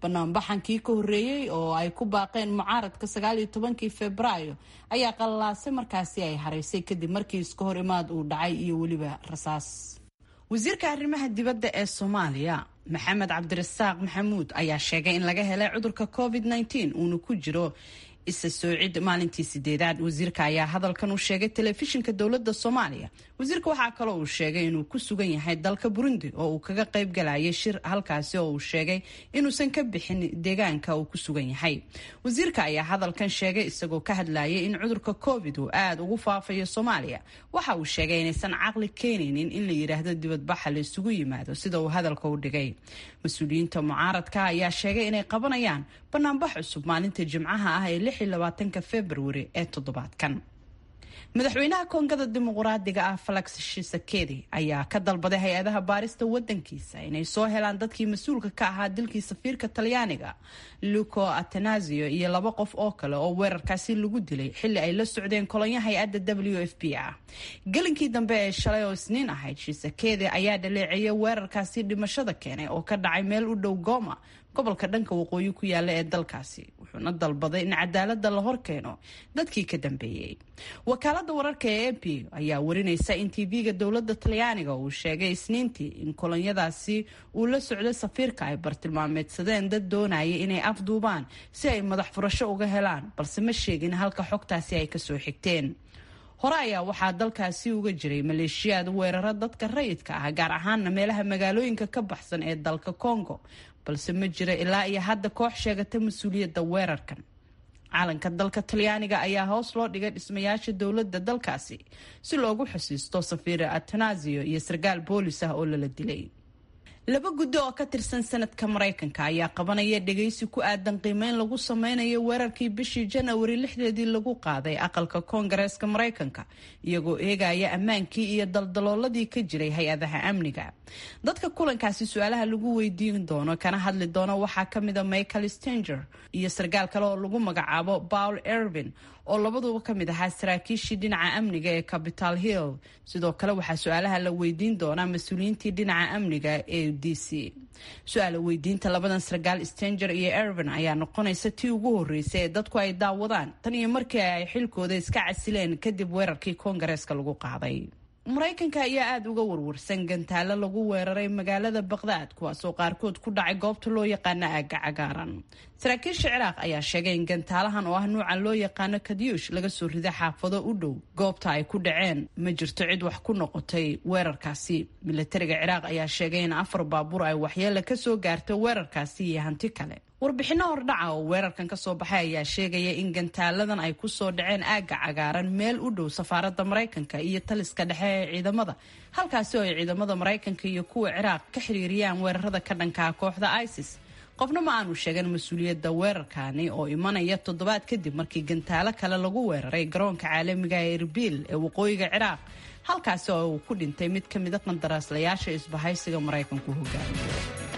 banaanbaxankii ka horreeyey oo ay ku baaqeen mucaaradka sagaal iyo tobankii febraayo ayaa qallalaasay markaasi ay haraysay kadib markii iska hor imaad uu dhacay iyo weliba rasaas. wasiirka arrimaha dibadda ee Soomaaliya Maxamed Cabdirasaaq Maxamuud ayaa sheegay in laga helay cudurka covid nineteen uuna ku jiro isa soocid maalintii sideedaad. wasiirka ayaa hadalkan u sheegay telefishinka dowladda Soomaaliya. wasiirka waxaa kaloo uu sheegay inuu ku sugan yahay dalka Burundi oo uu kaga qayb galayay shir halkaasi oo uu sheegay inuusan ka bixin deegaanka uu ku sugan yahay. wasiirka ayaa hadalkan sheegay isagoo ka hadlayay in cudurka covid uu aad ugu faafayo Soomaaliya. waxa uu sheegay inaysan caqli keenaynin in la yiraahdo dibadbax la isugu yimaado sida uu hadalka u dhigay. mas-uuliyiinta mucaaradka ayaa sheegay inay qabanayaan banaanbax cusub maalinta Jimcaha ah ee lix iyo labaatanka February ee toddobaadkan. madaxweynaha Koongada Dimuqraadiga ah Felix Tshisekedi ayaa ka dalbaday hay-adaha baarista wadankiisa inay soo helaan dadkii mas-uulka ka ahaa dilkii safiirka Talyaaniga Luca Attanasio iyo laba qof oo kale oo weerarkaasi lagu dilay xilli ay la socdeen kolonyo hay-adda W F P ah. galinkii dambe ee shalay oo Isniin ahayd, Tshisekedi ayaa dhaleeceeyay weerarkaasi dhimashada keenay oo ka dhacay meel u dhow Goma, gobolka dhanka waqooyi ku yaala ee dalkaasi, wuxuuna dalbaday in cadaaladda la hor keeno dadkii ka dambeeyey. wakaalada wararka ee A P ayaa warinaysa in T V-ga dowladda Talyaaniga uu sheegay Isniintii in kolonyadaasi uu la socday safiirka ay bartilmaameedsadeen dad doonaya inay afduubaan si ay madax furasho uga helaan, balse ma sheegin halka xogtaasi ay kasoo xigteen. hore ayaa waxaa dalkaasi uga jiray maleeshiyaad weeraro dadka rayidka ah, gaar ahaana meelaha magaalooyinka ka baxsan ee dalka Congo, balse ma jira ilaa iyo hadda koox sheegata mas-uuliyadda weerarkan. calanka dalka Talyaaniga ayaa hoos loo dhigay dhismayaasha dowladda dalkaasi si loogu xasuusto safiir Attanasio iyo sargaal boolis ah oo lala dilay. laba guddo oo ka tirsan sanadka Mareykanka ayaa qabanaya dhageysi ku aadan qiimeyn lagu sameynayo weerarkii bishii January lixdeedii lagu qaaday aqalka Koongareeska Mareykanka, iyagoo eegaya ammaankii iyo daldalooladii ka jiray hay-adaha amniga. dadka kulankaasi su'aalaha lagu weydiin doono kana hadli doono waxaa ka mid ah Michael Stenger iyo sargaal kale oo lagu magacaabo Paul Ervin oo labaduba ka mid ahaa saraakiishii dhinaca amniga ee Capitol Hill. sidoo kale waxaa su'aalaha la weydiin doonaa mas-uuliyiintii dhinaca amniga ee D C. su-aala weydiinta labadan sargaal Stenger iyo Ervin ayaa noqonaysa tii ugu horeysay ee dadku ay daawadaan tan iyo markii ay xilkooda iska casileen kadib weerarkii Koongareeska lagu qaaday. Mareykanka ayaa aad uga warwarsan gantaalo lagu weeraray magaalada Baghdad, kuwaasoo qaarkood ku dhacay goobta loo yaqaano aagga cagaaran. saraakiisha Ciraaq ayaa sheegay in gantaalahan oo ah nuuca loo yaqaano Kadyush laga soo riday xaafado u dhow goobta ay ku dhaceen. ma jirto cid wax ku noqotay weerarkaasi. militariga Ciraaq ayaa sheegay in afar baabuur ay waxyeelo ka soo gaartay weerarkaasi iyo hanti kale. warbixino hordhaca oo weerarkan ka soo baxay ayaa sheegaya in gantaaladan ay ku soo dhaceen aagga cagaaran meel u dhow safaaradda Mareykanka iyo taliska dhexe ee ciidamada, halkaasi oo ay ciidamada Mareykanka iyo kuwa Ciraaq ka xiriiriyaan weerarada ka dhanka ah kooxda ISIS. qofna ma aanu sheegan mas-uuliyadda weerarkani oo imanaya toddobaad kadib markii gantaalo kale lagu weeraray garoonka caalamiga ee Erbil ee waqooyiga Ciraaq, halkaasi oo uu ku dhintay mid ka mid ah qandaraaslayaasha isbahaysiga Mareykanku hogaamiyo.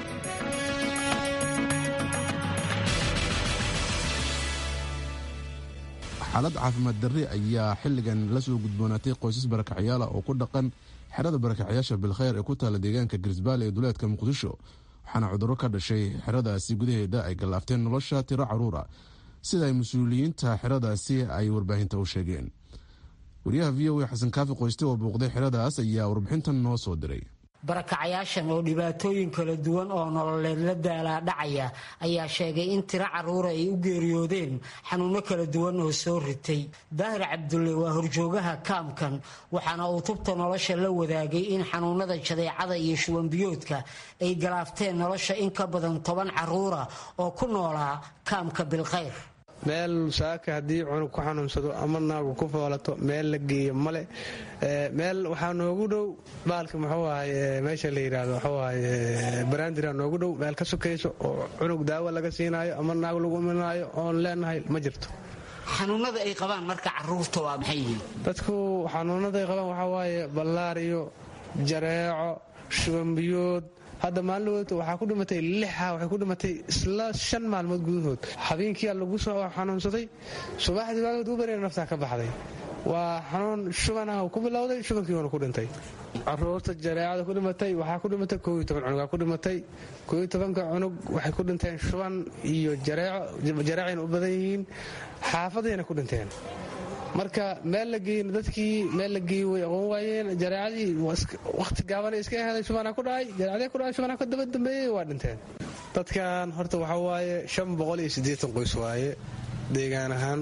xaalad caafimaad darri ayaa xilligan la soo gudboonaatay qoysas barakacyaal ah oo ku dhaqan xerada barakacyaasha Bilkhayr ee ku taala deegaanka Garisbaale ee duleedka Muqdisho, waxaana cudurro ka dhashay xeradaasi gudaheeda ay galaafteen nolosha tiro caruura, sida ay mas-uuliyiinta xeradaasi ay warbaahinta u sheegeen. wariyaha V O A Xasan Kaafi Qoyste oo booqday xeradaas ayaa warbixintan noo soo diray. barakacayaashan oo dhibaatooyin kala duwan oo nololeed la daalaa dhacaya ayaa sheegay in tiro caruura ay u geeriyoodeen xanuuno kala duwan oo soo ritay. daahir cabdulle waa horjoogaha kaamkan, waxaana uu tubta nolosha la wadaagay in xanuunada jadeecada iyo shubanbiyoodka ay galaafteen nolosha in ka badan toban caruura oo ku noolaa kaamka Bilkhayr. meel saaka haddii cunug ku xanuunsado ama naagu ku foolato meel la geeyo male. meel waxaa noogu dhow baalka muxuu ahaye meesha la yidhaahdo waxuu ahaye baraandira noogu dhow, meel ka sokayso oo cunug daawo laga siinaayo ama naag lagu imanaayo oon leenahay ma jirto. xanuunada ay qabaan marka caruurta waa maxay yihiin? dadku xanuunada ay qabaan waxaa waaye ballaariyo, jareeco, shubanbiyood. hadda maalin waxaa ku dhimatay lixa waxay ku dhimatay isla shan maalmood gudahood. habeenkii lagu soo xanuunsaday, subaxdii waagad u bareen naftaa ka baxday. waa xanuun shubanaha ku bilowday shubankiiuna ku dhintay caruurta jareecada ku dhimatay waxaa ku dhimatay koob iyo toban cunugaa ku dhimatay koob iyo tobanka cunug waxay ku dhinteen shuban iyo jareeco jareecayna u badan yihiin xaafadayna ku dhinteen marka meel la geeyin dadkii meel la geeyey way aqoon waayeen jareecadii wakhti gaabanay iska ahaday shubana ku dhacay jareecadii ku dhacay shubana ka daba dambeeyey waa dhinteen dadkan horta waxaa waaye shan boqol iyo siddeetan qoys waaye deegaan ahaan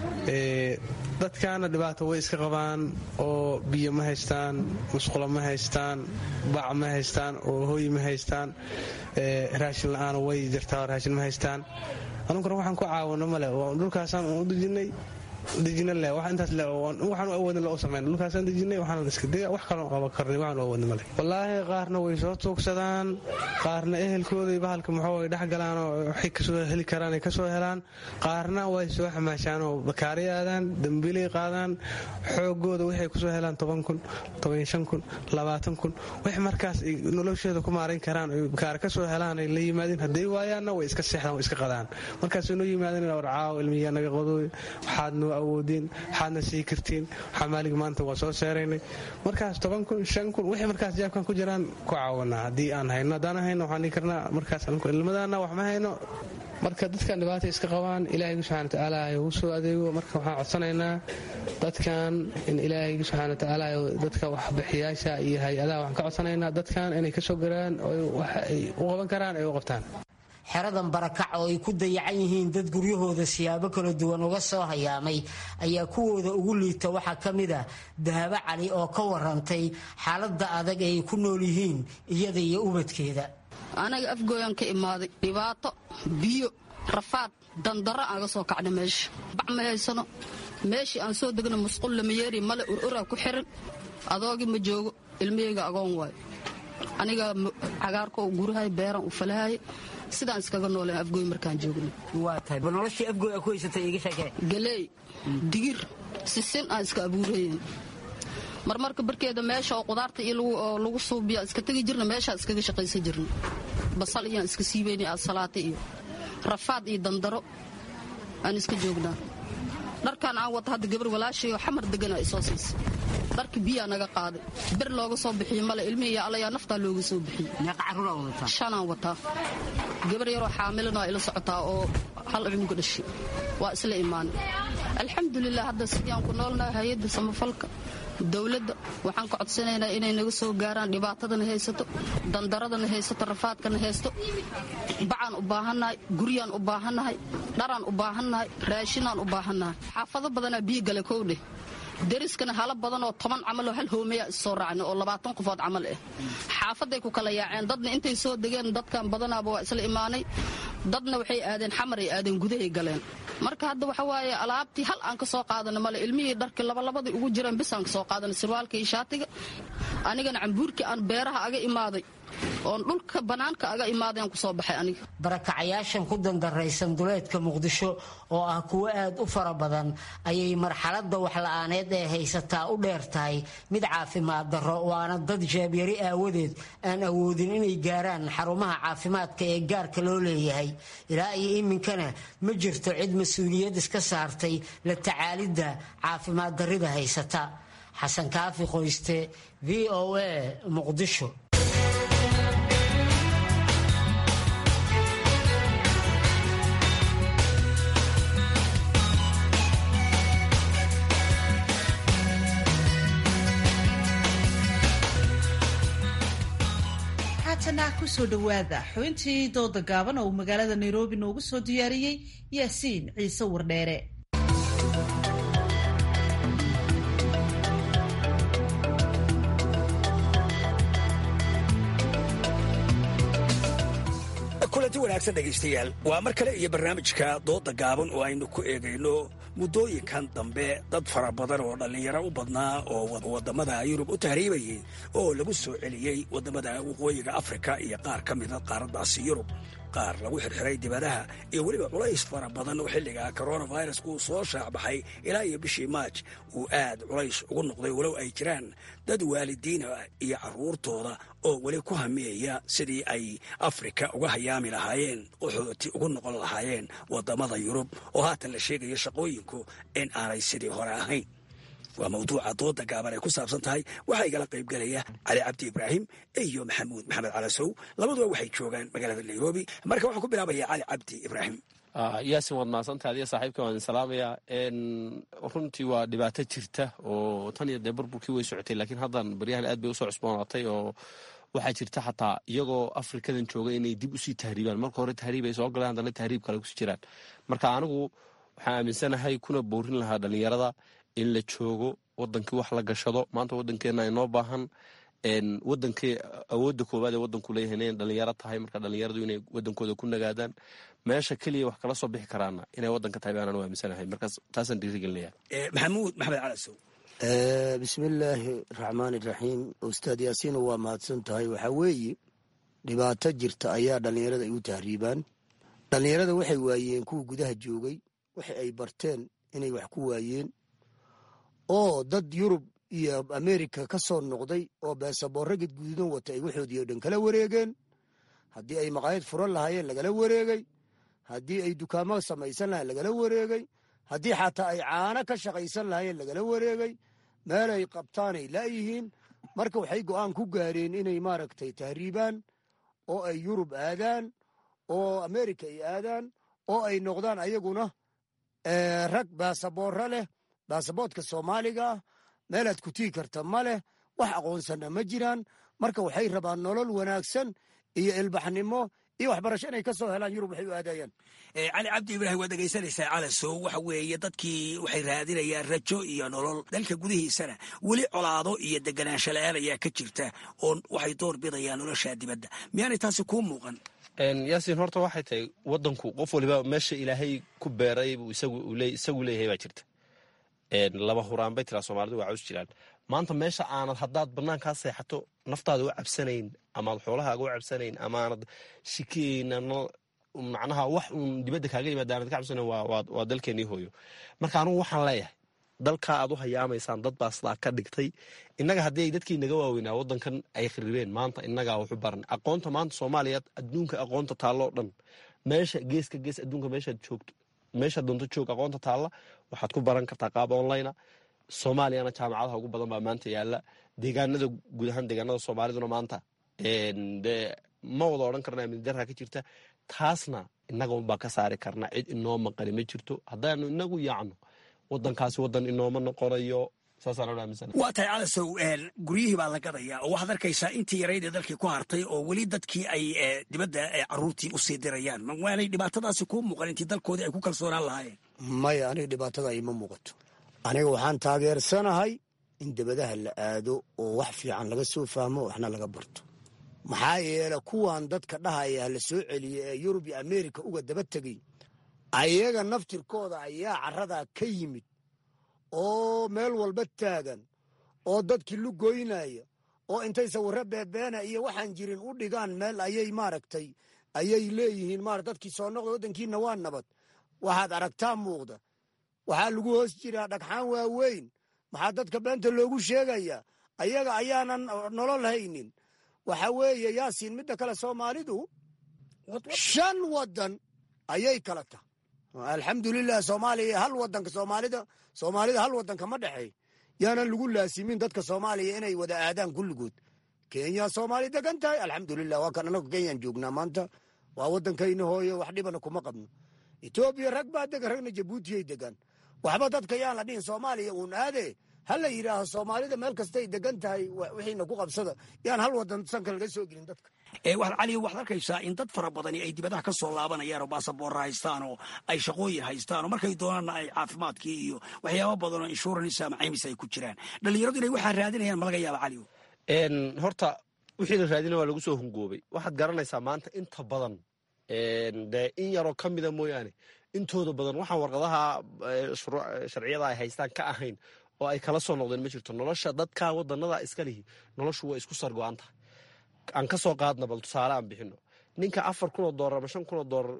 dadkaana dhibaato way iska qabaan oo biyo ma haystaan musqulo ma haystaan bac ma haystaan oo hooy ma haystaan raashin la-aan way jirtaa raashin ma haystaan anunkuna waxaan ku caawino male dhulkaasaan u dejinay dejina le wax intaas le waxaan u awoodin loo sameyn dhulkaasaan dejinay waxaan iska diga wax kaloo qaban karnay waxaan u awoodin male wallaahi qaarna way soo tuugsadaan qaarna ehelkooda bahalka muxuu ay dhex galaan oo waxay kasoo heli karaan ay kasoo helaan qaarna way soo xamaashaan oo bakaari aadaan dambilay qaadaan xoogooda waxay kusoo helaan toban kun toban iyo shan kun labaatan kun wax markaas ay noloshooda ku maarayn karaan ay bakaari kasoo helaan ay la yimaadeen hadday waayaanna way iska seexdaan way iska qadaan markaas inuu yimaadeen warcaaw ilmiya naga qodooy waxaadna awoodiin waxaadna sii kartiin xamaalig maanta waa soo seeraynay markaas toban kun shan kun wixii markaas jaabkan ku jiraan ku caawanaa haddii aan hayno haddaan hayno waxaan dhihi karnaa markaas ilmadaana wax ma hayno marka dadkan dhibaata iska qabaan ilaahaygu subxana watacaala u soo adeego marka waxaan codsanaynaa dadkan in ilaahaygu subxana watacaala dadka waxbixiyaasha iyo hay-adaha waxaan ka codsanaynaa dadkan inay kasoo garaan oo wax ay u qaban karaan ay u qabtaan xeradan barakac oo ay ku dayacan yihiin dad guryahooda siyaabo kala duwan uga soo hayaamay ayaa kuwooda ugu liita waxaa ka mid ah dahabo cali oo ka warantay xaaladda adag ay ku nool yihiin iyada iyo ubadkeeda anaga afgooyan ka imaaday dhibaato biyo rafaad dandaro aan ga soo kacna meesha bac ma haysano meeshii aan soo degna musqul lama yeeri male ururaa ku xiran adoogii ma joogo ilmahayga agoon waayo aniga cagaarko gurahay beeran u falahay sidaan iskaga nooleen afgooy markaan joogno waa tahay noloshii afgooy ku haysatay iga sheekay galey digir sisin aan iska abuurayeen marmarka barkeeda meesha oo qudaarta iyo lagu suubiya iska tagi jirna meesha iskaga shaqaysan jirna basal iyo iska siibeynay asalaata iyo rafaad iyo dandaro aan iska joognaa dharkan aan wata hadda gabar walaashay oo xamar degan ay soo siisay dharka biyaa naga qaaday bir looga soo bixiyo male ilmihii yaa allayaa naftaa looga soo bixiyey meeqa carruuraa wadataa shanaan wataa gabar yaroo xaamilana waa ila socotaa oo hal cunuga dhashay waa isla imaanay alxamdulilah hadda sidii aan ku noolnahay hay-adda samafalka dowladda waxaan ka codsanaynaa inay naga soo gaaraan dhibaatadana haysato dandaradana haysato rafaadkana haysto bacaan u baahannahay guryaan u baahannahay dharaan u baahannahay raashinaan u baahannahay xaafado badanaa biyo gale kowdheh dariskana hala badan oo toban camal oo hal hoomeya issoo raacna oo labaatan qofood camal ah xaafaday ku kala yaaceen dadna intay soo degeen dadkan badanaaba waa isla imaanay dadna waxay aadeen xamar ay aadeen gudahay galeen marka hadda waxa waaye alaabtii hal aan ka soo qaadana male ilmihii dharkii labalabadii ugu jireen bisaan ka soo qaadana sirwaalka iyo shaatiga anigana cambuurkii aan beeraha aga imaaday oon dhulka bannaanka aga imaadeen ku soo baxay aniga barakacayaashan ku dandaraysan duleedka muqdisho oo ah kuwo aad u fara badan ayay marxaladda waxla'aaneed ee haysataa u dheer tahay mid caafimaad darro waana dad jaabyari aawadeed aan awoodin inay gaaraan xarumaha caafimaadka ee gaarka loo leeyahay ilaa iyo iminkana ma jirto cid mas-uuliyad iska saartay la tacaalidda caafimaad darrida haysata xasan kaafi qoyste v o a muqdisho kusoo dhawaada xubintii dooda gaaban oo uu magaalada nairobi noogu soo diyaariyey yaasiin ciise wardheere. kulanti wanaagsan dhegaystayaal waa mar kale iyo barnaamijka dooda gaaban oo aynu ku eegayno muddooyinkan dambe dad fara badan oo dhallinyaro u badnaa oo waddamada yurub u tahriibayay oo lagu soo celiyey waddamada waqooyiga afrika iyo qaar ka mida qaaraddaasi yurub qaar lagu xirxiray dibadaha iyo weliba culays fara badan oo xilliga coronavirusku soo shaacbaxay ilaa iyo bishii maaj uu aad culays ugu noqday walow ay jiraan dad waalidiina iyo carruurtooda oo weli ku hamiyaya sidii ay afrika uga hayaami lahaayeen qaxooti ugu noqon lahaayeen waddamada yurub oo haatan la sheegayo shaqooyinku in aanay sidii hore ahayn waa mawduuca dooda gaaban ay ku saabsan tahay waxaa igala qaybgelaya cali cabdi ibraahim iyo maxamuud maxamed calasow labaduba waxay joogaan magaalada nairobi marka waxaan ku bilaabaya cali cabdi ibraahim yaasin waad mahadsantahay adiga saaxiibka waan salaamayaa runtii waa dhibaato jirta oo tan iyo dee burburkii way socotay laakiin haddan baryahan aad bay usoo cusboonaatay oo waxaa jirta xataa iyagoo afrikadan jooga inay dib usii tahriibaan marka hore tahriib ay soo galeen haddana tahriib kale kusii jiraan marka anigu waxaan aaminsanahay kuna boorin lahaa dhallinyarada in la joogo wadankii wax la gashado maanta wadankeena inoo baahan wadankii awoodda koowaad ee wadanku leeyahay inay dhalinyaro tahay marka dhalinyaradu inay wadankooda ku nagaadaan meesha keliya wax kala soo bixi karaana inay wadanka tahay baan u aaminsanahay markaas taasaan dhiirigelinaya maxamuud maxamed calasow bismillaahi raxmaan iraxiim ustaad yaasiin waa mahadsan tahay waxaa weeye dhibaato jirta ayaa dhallinyarada ay u tahriibaan dhallinyarada waxay waayeen kuwa gudaha joogay waxa ay barteen inay wax ku waayeen oo dad yurub iyo amerika ka soo noqday oo beesaboorro gadgududan wata ay waxoodii o dhan kala wareegeen haddii ay maqaayad furan lahaayeen lagala wareegay haddii ay dukaamo samaysan lahayen lagala wareegay haddii xataa ay caano ka shaqaysan lahaayeen lagala wareegay meel ay qabtaanay laayihiin marka waxay go'aan ku gaareen inay maaragtay tahriibaan oo ay yurub aadaan oo amerika ay aadaan oo ay noqdaan ayaguna rag baasaboorro leh baasaboodka soomaaliga ah meelaad ku tii karta ma leh wax aqoonsanna ma jiraan marka waxay rabaan nolol wanaagsan iyo ilbaxnimo iyo waxbarasho inay ka soo helaan yurub waxay u aadayaan cali cabdi ibraahim waad dhegaysanaysaa calasow waxa weeye dadkii waxay raadinayaan rajo iyo nolol dalka gudihiisana weli colaado iyo deganaansho la-aan ayaa ka jirta oo waxay door bidayaan nolosha dibadda miyaanay taasi kuu muuqan yaasiin horta waxay tahay wadanku qof waliba meesha ilaahay ku beeray buu isagu leeyahay baa jirta laba huraan bay tiraa soomaalidu waa caws jiraan maanta meesha aanad haddaad banaankaa seexato naftaada u cabsanayn amaad xoolahaaga u cabsanayn amaanad shikeyna macnaha wax uun dibadda kaaga yimaada aanad ka cabsanayn waa dalkeenii hooyo marka anugu waxaan leeyahay dalkaa aad u hayaamaysaan dad baa sidaa ka dhigtay innaga haddii ay dadkii naga waaweynaa waddankan ay khiribeen maanta innagaa waxu baran aqoonta maanta soomaaliya adduunka aqoonta taalloo dhan meesha geeska gees adduunka meeshaad joogto meeshaad doonto joog aqoonta taalla waxaad ku baran kartaa qaab onlinea soomaaliyana jaamacadaha ugu badan baa maanta yaalla deegaanada guud ahaan deegaanada soomaaliduna maanta dee ma wada odhan karna amni darraa ka jirta taasna innaga unbaa ka saari karna cid inoo maqani ma jirto haddaanu inagu yaacno wadankaasi wadan inooma noqonayo waa tahay calasow guryihii baa la gadayaa oo waxaad arkaysaa intii yarayd ee dalkii ku hartay oo weli dadkii ay dibadda caruurtii usii dirayaan waanay dhibaatadaasi kuu muuqan intii dalkoodii ay ku kalsoonaan lahaayeen maya aniga dhibaatada ima muuqato aniga waxaan taageersanahay in dibadaha la aado oo wax fiican laga soo fahmo waxna laga barto maxaa yeele kuwan dadka dhahaya la soo celiya ee yurub iyo amerika uga daba tegey ayaga naftirkooda ayaa caradaa ka yimid oo meel walba taagan oo dadkii lugoynaya oo intay sawirro beebeena iyo waxaan jirin u dhigaan meel ayay maaragtay ayay leeyihiin marat dadkii soo noqda waddankiina waa nabad waxaad aragtaa muuqda waxaa lagu hoos jiraa dhagxaan waaweyn maxaa dadka beenta loogu sheegayaa ayaga ayaanan nolol haynin waxa weeye yaasiin midda kale soomaalidu shan waddan ayay kala tahay alxamdulilah soomaaliya hal wadanka soomaalida soomaalida hal wadanka ma dhexey yaanan lagu laasimin dadka soomaaliya inay wada aadaan kulligood kenya soomaali degan tahay alxamdulilah waa kan anagu kenyaan joognaa maanta waa wadankayna hooyo wax dhibana kuma qabno etoobiya rag baa degan ragna jabuutiyay degan waxba dadka yaan la dhihin soomaaliya uun aade ha la yidhaaho soomaalida meel kastay degan tahay wixiina ku qabsada yaan hal wadan sanka laga soo gelin dadka cali waxaad arkaysaa in dad fara badani ay dibadaha ka soo laabanayaan oo baasaboorra haystaan oo ay shaqooyin haystaan oo markay doonaanna ay caafimaadkii iyo waxyaaba badanoo insurance ama caymis ay ku jiraan dhallinyaradu inay waxaa raadinayaan ma laga yaaba cali horta wixii la raadina waa lagu soo hungoobay waxaad garanaysaa maanta inta badan dee in yaroo ka mida mooyaane intooda badan waxaan warqadaha sharciyada ay haystaan ka ahayn oo ay kala soo noqdeen ma jirto nolosha dadka wadanada iska lihi noloshu waa isku sargo-an tahay aan ka soo qaadna bal tusaale aan bixino ninka afar kunoo doolar ama shan kunoo doolar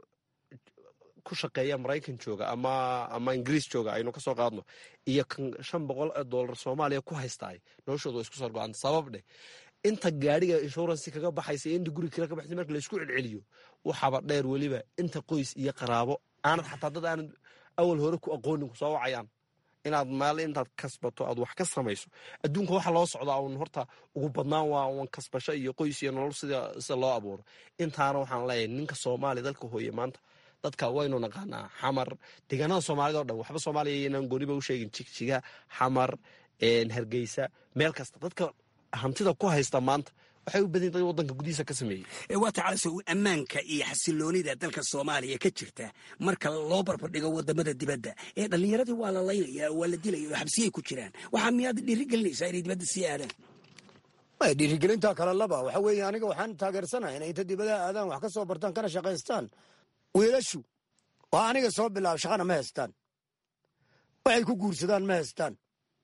ku shaqeeya maraykan jooga ama ama ingiriis jooga aynu ka soo qaadno iyo kan shan boqol oo doolar soomaaliya ku haystaay noloshooda waa isku sargo-anta sabab dheh inta gaadhiga inshuransi kaga baxaysa iyo inta guri kale ka baxaysa marka laysku celceliyo waxaaba dheer weliba inta qoys iyo qaraabo aanad xataa dad aanad awal hore ku aqoonin ku soo wacayaan inaad maal intaad kasbato aad wax ka samayso adduunka waxa loo socdaa un horta ugu badnaan waa un kasbasho iyo qoys iyo nolol sida sida loo abuuro intaana waxaan leeyahay ninka Soomaaliya dalka hooye maanta dadka waynu naqaanaa xamar deegaanada Soomaalida oo dhan waxba Soomaaliya inaan gooniba u sheegin jigjiga xamar een Hargeysa meel kasta dadka hantida ku haysta maanta waxay u badan tahay wadanka gudihiisa ka sameeyay ee waa tacalso ammaanka iyo xasiloonida dalka Soomaaliya ka jirta marka loo barbardhigo wadamada dibadda ee dhalinyaradii waa la leeyahay waa la dilay oo xabsiye ku jiraan waxa miyaad dhiirigelinaysaa inay dibadda sii aadaan way dhiirigelinta kala laba waxa weeye aniga waxaan taageersanahay inay inta dibadda aadaan wax ka soo bartaan kana shaqaystaan wiilashu waa aniga soo bilaab shaqana ma haystaan waxay ku guursadaan ma haystaan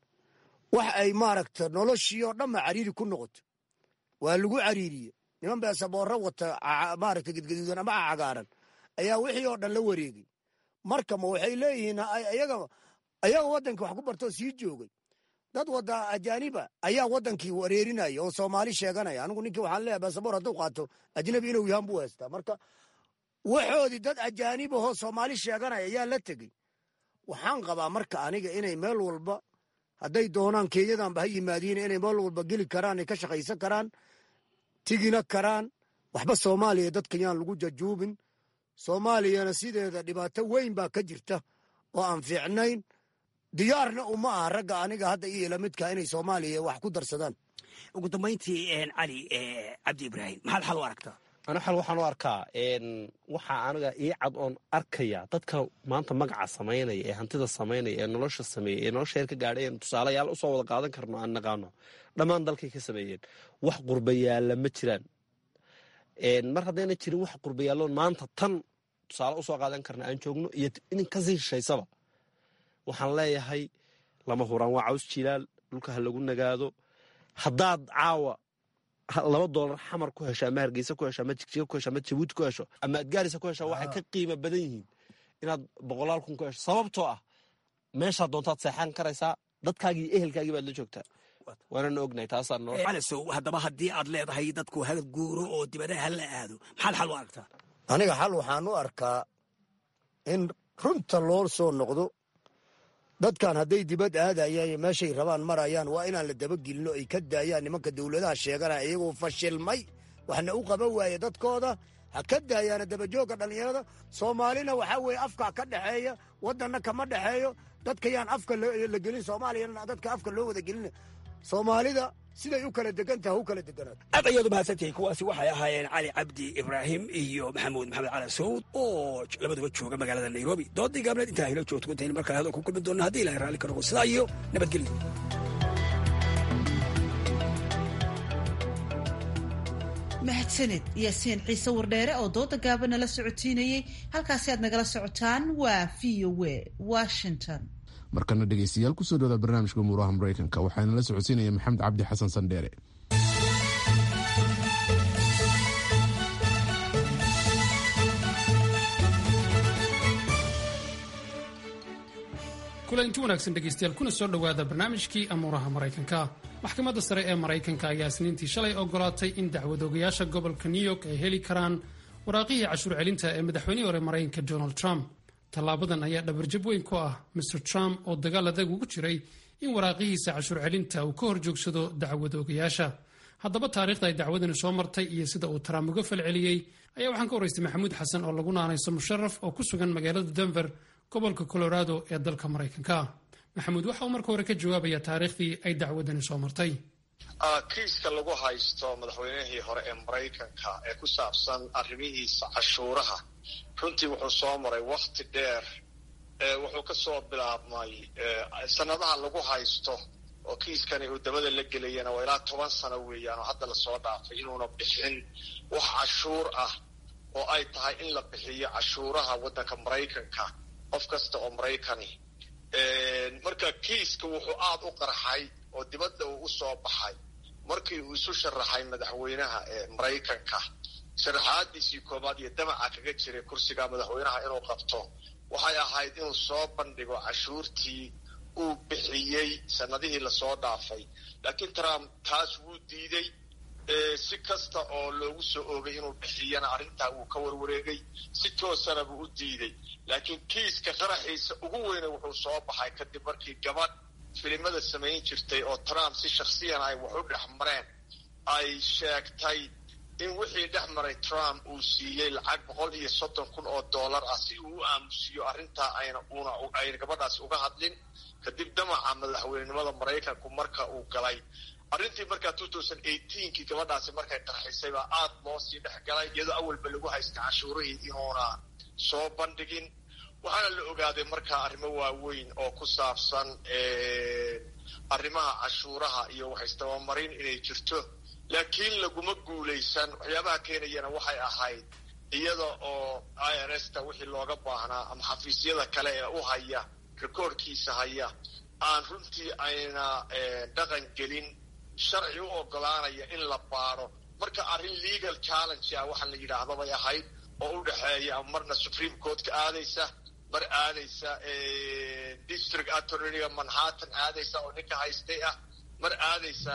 wax ay maaragta noloshii oo dhan cariiri ku noqoto waa lagu cariiriye niman baa saboorro wata maaragta gedgaduudan ama cagaaran ayaa wixii oo dhan la wareegay marka ma waxay leeyihiin ayaga ayaga waddankii wax ku bartoo sii joogay dad wadda ajaaniba ayaa waddankii wareerinaya oo Soomaali sheeganaya anigu ninkii waxaan leeyahay baasaboor hadduu qaato ajnabi inuu yahan buu haystaa marka waxoodii dad ajaanib ahoo Soomaali sheeganaya ayaa la tegey waxaan qabaa marka aniga inay meel walba hadday doonaan Kenyadanba ha yimaadiin inay meel walba geli karaan ay ka shaqaysan karaan tigina karaan waxba Soomaaliya dadkan yaan lagu jajuubin Soomaaliyana sideeda dhibaato weyn baa ka jirta oo aan fiicnayn diyaarna uma aha ragga aniga hadda iyo lamidka inay Soomaaliya wax ku darsadaan ugu dambeyntii een cali ee cabdi ibraahim maxaad xal u aragtaa ana xal waxaan u arkaa een waxa aniga ii cad oon arkaya dadka maanta magaca sameynaya ee hantida sameynaya ee nolosha sameeyay ee nolosha ka gaadheen tusaalayaal u soo wada qaadan karno aan naqaano dhammaan dalkay ka sameeyeen wax qurbayaal ma jiraan een mar haddayna jirin wax qurbayaal maanta tan tusaale u soo qaadan karno aan joogno iyo in ka sii shisheysaba waxaan leeyahay lama huraan waa caws jilaal dhulka ha lagu nagaado haddaad caawa laba doolar xamar ku heshaa ama Hargeysa ku heshaa ama Jigjiga ku heshaa ama Jabuuti ku hesho ama Adgaarisa ku heshaa waxay ka qiimo badan yihiin inaad boqolaal kun ku hesho sababtoo ah meesha doontaad seexan karaysaa dadkaagii ehelkaagii baad la joogtaa waana ognahay taasaan noo calasow haddaba haddii aad leedahay dadku hal guuro oo dibadaha la aado maxaad xal u aragtaa aniga xal waxaan u arkaa in runta loo soo noqdo dadkan hadday dibad aadayaan iyo meeshay rabaan marayaan waa inaan la dabagelino ay ka daayaan nimanka dawladaha sheeganaya iyagoo fashilmay waxna u qaban waaye dadkooda ha ka daayaana dabajoogga dhallinyarada Soomaalina waxaa weeye afka ka dhaxeeya waddanna kama dhaxeeyo dadka yaan afka la gelin Soomaaliyana dadka afka loo wada gelin Soomaalida siday u kala degan tahay u kala deganaato aad ayaad u mahadsantihiin kuwaasi waxay ahaayeen cali cabdi ibraahim iyo maxamuud maxamed cali sawd oo labaduba jooga magaalada nairobi doodii gaabneed intaa hilo joogto intayn markale hadal ku kulmi doonna haddii ilahay raalli ka noqo sidaa iyo nabadgelyo mahadsaned yaasiin ciise wardheere oo dooda gaaba nala socotiinayey halkaasi aad nagala socotaan waa v o a washington markana dhegeystayaal kusoo dhawada barnaamijka umuuraha maraykanka waxaana la socodsiinaya maxamed cabdi xasan sandheere kulanti wanaagsan dhegaystayaal kuna soo dhowaada barnaamijkii amuuraha maraykanka maxkamadda sare ee maraykanka ayaa isniintii shalay ogolaatay in dacwadoogayaasha gobolka new york ay heli karaan waraaqihii cashuur celinta ee madaxweynihii hore maraykanka donald trump tallaabadan ayaa dhabarjab weyn ku ah mister trump oo dagaal adag ugu jiray in waraaqihiisa cashuur celinta uu ka hor joogsado dacwadoogayaasha haddaba taariikhda ay dacwadani soo martay iyo sida uu trump uga falceliyey ayaa waxaan ka waraystay maxamuud xasan oo lagu naanayso musharaf oo ku sugan magaalada denver gobolka colorado ee dalka maraykanka maxamuud waxa uu marka hore ka jawaabaya taariikhdii ay dacwadani soo martay kiiska lagu haysto madaxweynihii hore ee maraykanka ee ku saabsan arrimihiisa cashuuraha runtii wuxuu soo maray wakti dheer wuxuu ka soo bilaabmay sanadaha lagu haysto oo kiiskani uu dabada la gelayana waa ilaa toban sano weeyaan oo hadda lasoo dhaafay inuuna bixin wax cashuur ah oo ay tahay in la bixiyo cashuuraha waddanka maraykanka qof kasta oo maraykani marka kiiska wuxuu aada u qarxay oo dibadda uu u soo baxay markii uu isu sharaxay madaxweynaha ee maraykanka sharaxaadiisii koobaad iyo damaca kaga jiray kursiga madaxweynaha inuu qabto waxay ahayd inuu soo bandhigo cashuurtii uu bixiyey sanadihii lasoo dhaafay laakiin trump taas wuu diiday si kasta oo loogu soo oogay inuu bixiyana arrintaa wuu ka warwareegay si toosana buu u diiday laakiin kiiska qaraxiisa ugu weyne wuxuu soo baxay kadib markii gabadh filimada samayn jirtay oo Trump si shakhsiyan ay wax u dhex mareen ay sheegtay in wixii dhex maray Trump uu siiyey lacag boqol iyo soddon kun oo dollar ah si uu u aamusiyo arrintaa ayna una ay gabadhaas uga hadlin kadib damaca madaxweynenimada Mareykanku marka uu galay arrintii markaa two thousand eighteenkii gabadhaasi markay qarxisay baa aad loo sii dhex galay iyadoo awalba lagu haysta cashuurihii inuuna soo bandhigin waxaana la ogaaday markaa arrimo waaweyn oo ku saabsan arrimaha cashuuraha iyo waxaystabamarin inay jirto laakiin laguma guulaysan waxyaabaha keenayana waxay ahayd iyada oo I R S ta wixii looga baahnaa ama xafiisyada kale ee u haya rikoorkiisa haya aan runtii ayna dhaqan gelin sharci u ogolaanaya in la baaro marka arrin legal challenge ah waxa la yiraahdo bay ahayd oo u dhaxeeya marna Supreme Court ka aadaysa mar aadaysa District Attorney Manhattan aadaysa oo ninka haystay ah mar aadaysa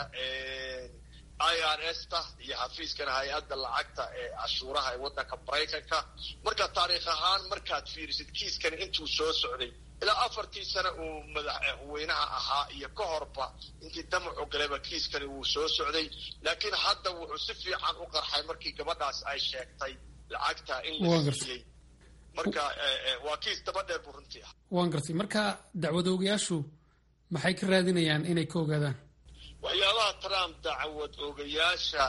I R S ta iyo xafiiska hay'adda lacagta ee cashuuraha ee waddanka Mareykanka marka taariikh ahaan markaad fiirisid kiiskan intuu soo socday ilaa afartii sano uu madaxweynaha ahaa iyo ka horba intii damacu galaba kiiskani wuu soo socday laakiin hadda wuxuu si fiican u qarxay markii gabadhaas ay sheegtay lacagta in la siiyey marka waa kiis daba dheer buu runtii ah waan gartay marka dacwadoogayaashu maxay ka raadinayaan inay ka ogaadaan waxyaabaha Trump dacwad oogayaasha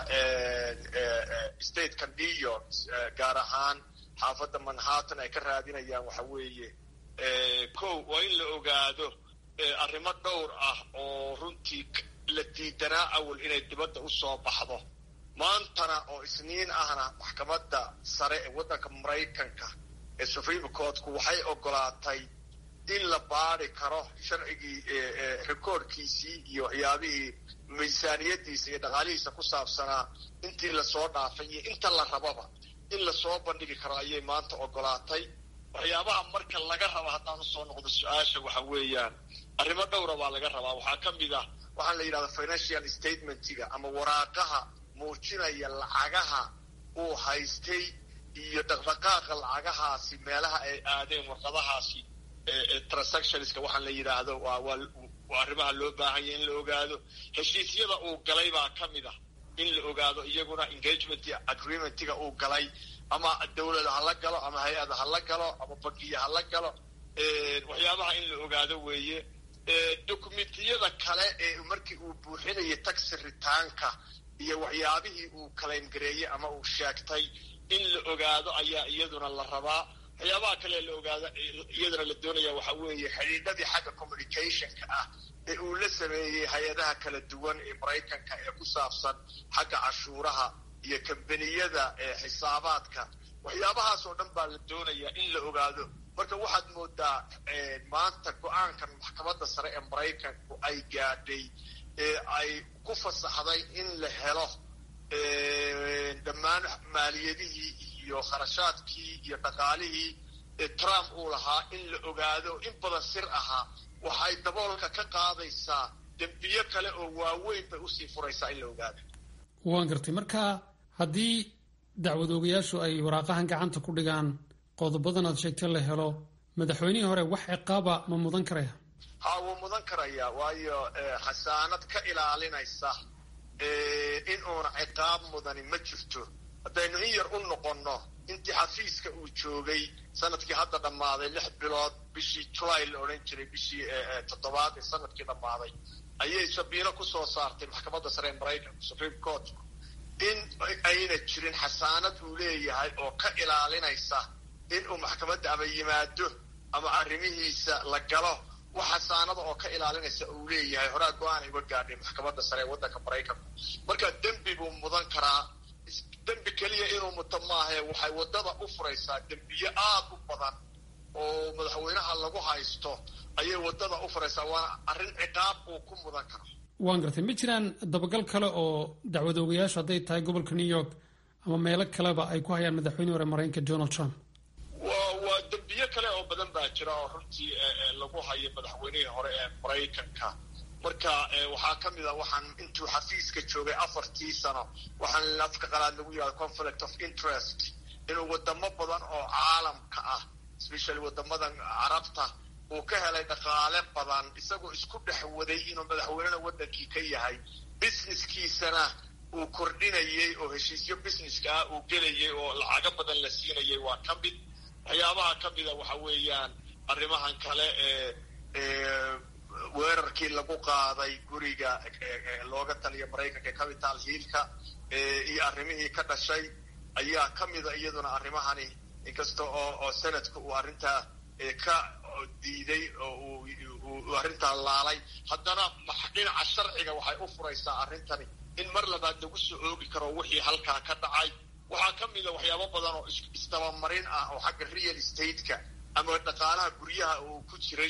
stateka New York gaar ahaan xaafadda Manhattan ay ka raadinayaan waxa weeye kow waa in la ogaado arrimo dhowr ah oo runtii la diidanaa awal inay dibadda u soo baxdo maantana oo isniin ahna maxkamadda sare ee waddanka Mareykanka ee Supreme Court-ku waxay ogolaatay in la baari karo sharcigii rikoorkiisii iyo waxyaabihii miisaaniyadiisa iyo dhaqaalihiisa ku saabsanaa intii lasoo dhaafay iyo inta la rababa in lasoo bandhigi karo ayay maanta ogolaatay waxyaabaha marka laga raba haddaan usoo noqdo su-aasha waxa weeyaan arrimo dhowra baa laga rabaa waxaa ka mid ah waxaan la yidhahda financial statementiga ama waraaqaha muujinaya lacagaha uu haystay iyo dhaqdhaqaaqa lacagahaasi meelaha ay aadeen warqadahaasi transactionska waxaan la yidhaahdo waa waa arrimaha loo baahan yahay in la ogaado heshiisyada uu galay baa ka mid ah in la ogaado iyaguna engagement agreementiga uu galay ama dawlada ha la galo ama hay-ada ha la galo ama bangiya ha la galo waxyaabaha in la ogaado weeye dokumentiyada kale ee markii uu buuxinayay tax ritaanka iyo waxyaabihii uu claim gareeyey ama uu sheegtay in la ogaado ayaa iyaduna la rabaa waxyaabaha kale la ogaado iyadana la doonaya waxa weeye xidhiidhadii xagga communicationka ah ee uu la sameeyey hay-adaha kala duwan ee Mareykanka ee ku saabsan xagga cashuuraha iyo kambaniyada ee xisaabaadka waxyaabahaas oo dhan baa la doonaya in la ogaado marka waxaad moodaa maanta go-aankan maxkamadda sare ee Mareykanku ay gaadhay ee ay ku fasaxday in la helo dhammaan maaliyadihii iyo kharashaadkii iyo dhaqaalihii Trump uu lahaa in la ogaado in badan sir ahaa waxay daboolka ka qaadaysaa dembiyo kale oo waaweyn bay usii furaysaa in la ogaado waan gartay marka haddii dacwadoogayaashu ay waraaqahan gacanta ku dhigaan qodobadan aad sheegtay la helo madaxweynihii hore wax ciqaaba ma mudan karaya ha wuu mudan karaya waayo xasaanad ka ilaalinaysa in uuna ciqaab mudani ma jirto haddaynu in yar u noqonno intii xafiiska uu joogay sanadkii hadda dhammaaday lix bilood bishii July la odhan jiray bishii toddobaad ee sanadkii dhammaaday ayay sabiino ku soo saartay maxkamadda sare ee Mareykanka Supreme Court in ayna jirin xasaanad uu leeyahay oo ka ilaalinaysa in uu maxkamadda ama yimaado ama arrimihiisa la galo wax xasaanada oo ka ilaalinaysa uu leeyahay horaa go-aan uga gaadhay maxkamadda sare ee waddanka Mareykanka marka dembi buu mudan karaa dembi keliya inuu muto maahe waxay waddada u furaysaa dembiyo aad u badan oo madaxweynaha lagu haysto ayay waddada u furaysaa waana arrin ciqaab uu ku mudan karo waan gartay ma jiraan dabagal kale oo dacwadoogayaashu hadday tahay gobolka New York ama meelo kaleba ay ku hayaan madaxweynihii hore Mareykanka Donald Trump waa waa dembiyo kale oo badan baa jira oo runtii lagu hayo madaxweynihii hore ee Mareykanka marka waxaa ka mid a waxaan intuu xafiiska joogay afartii sano waxaan afka qalaad lagu yidhahda conflict of interest inuu wadamo badan oo caalamka ah especially wadamadan carabta uu ka helay dhaqaale badan isagoo isku dhex waday inuu madaxweynena wadankii ka yahay businesskiisana uu kordhinayay oo heshiisyo businesska ah uu gelayay oo lacago badan la siinayay waa ka mid waxyaabaha ka mida waxa weeyaan arrimahan kale ee weerarkii lagu qaaday guriga looga taliya maraykanka ee capital hillka iyo arrimihii ka dhashay ayaa ka mida iyaduna arrimahani inkasta oo oo sanadka uu arrintaa ka diiday oo uu arrintaa laalay haddana dhinaca sharciga waxay u furaysaa arrintani in mar labaad lagu soo oogi karo wixii halkaa ka dhacay waxaa ka mida waxyaabo badan oo isdabamarin ah oo xagga real estate-ka ama dhaqaalaha guryaha uu ku jiray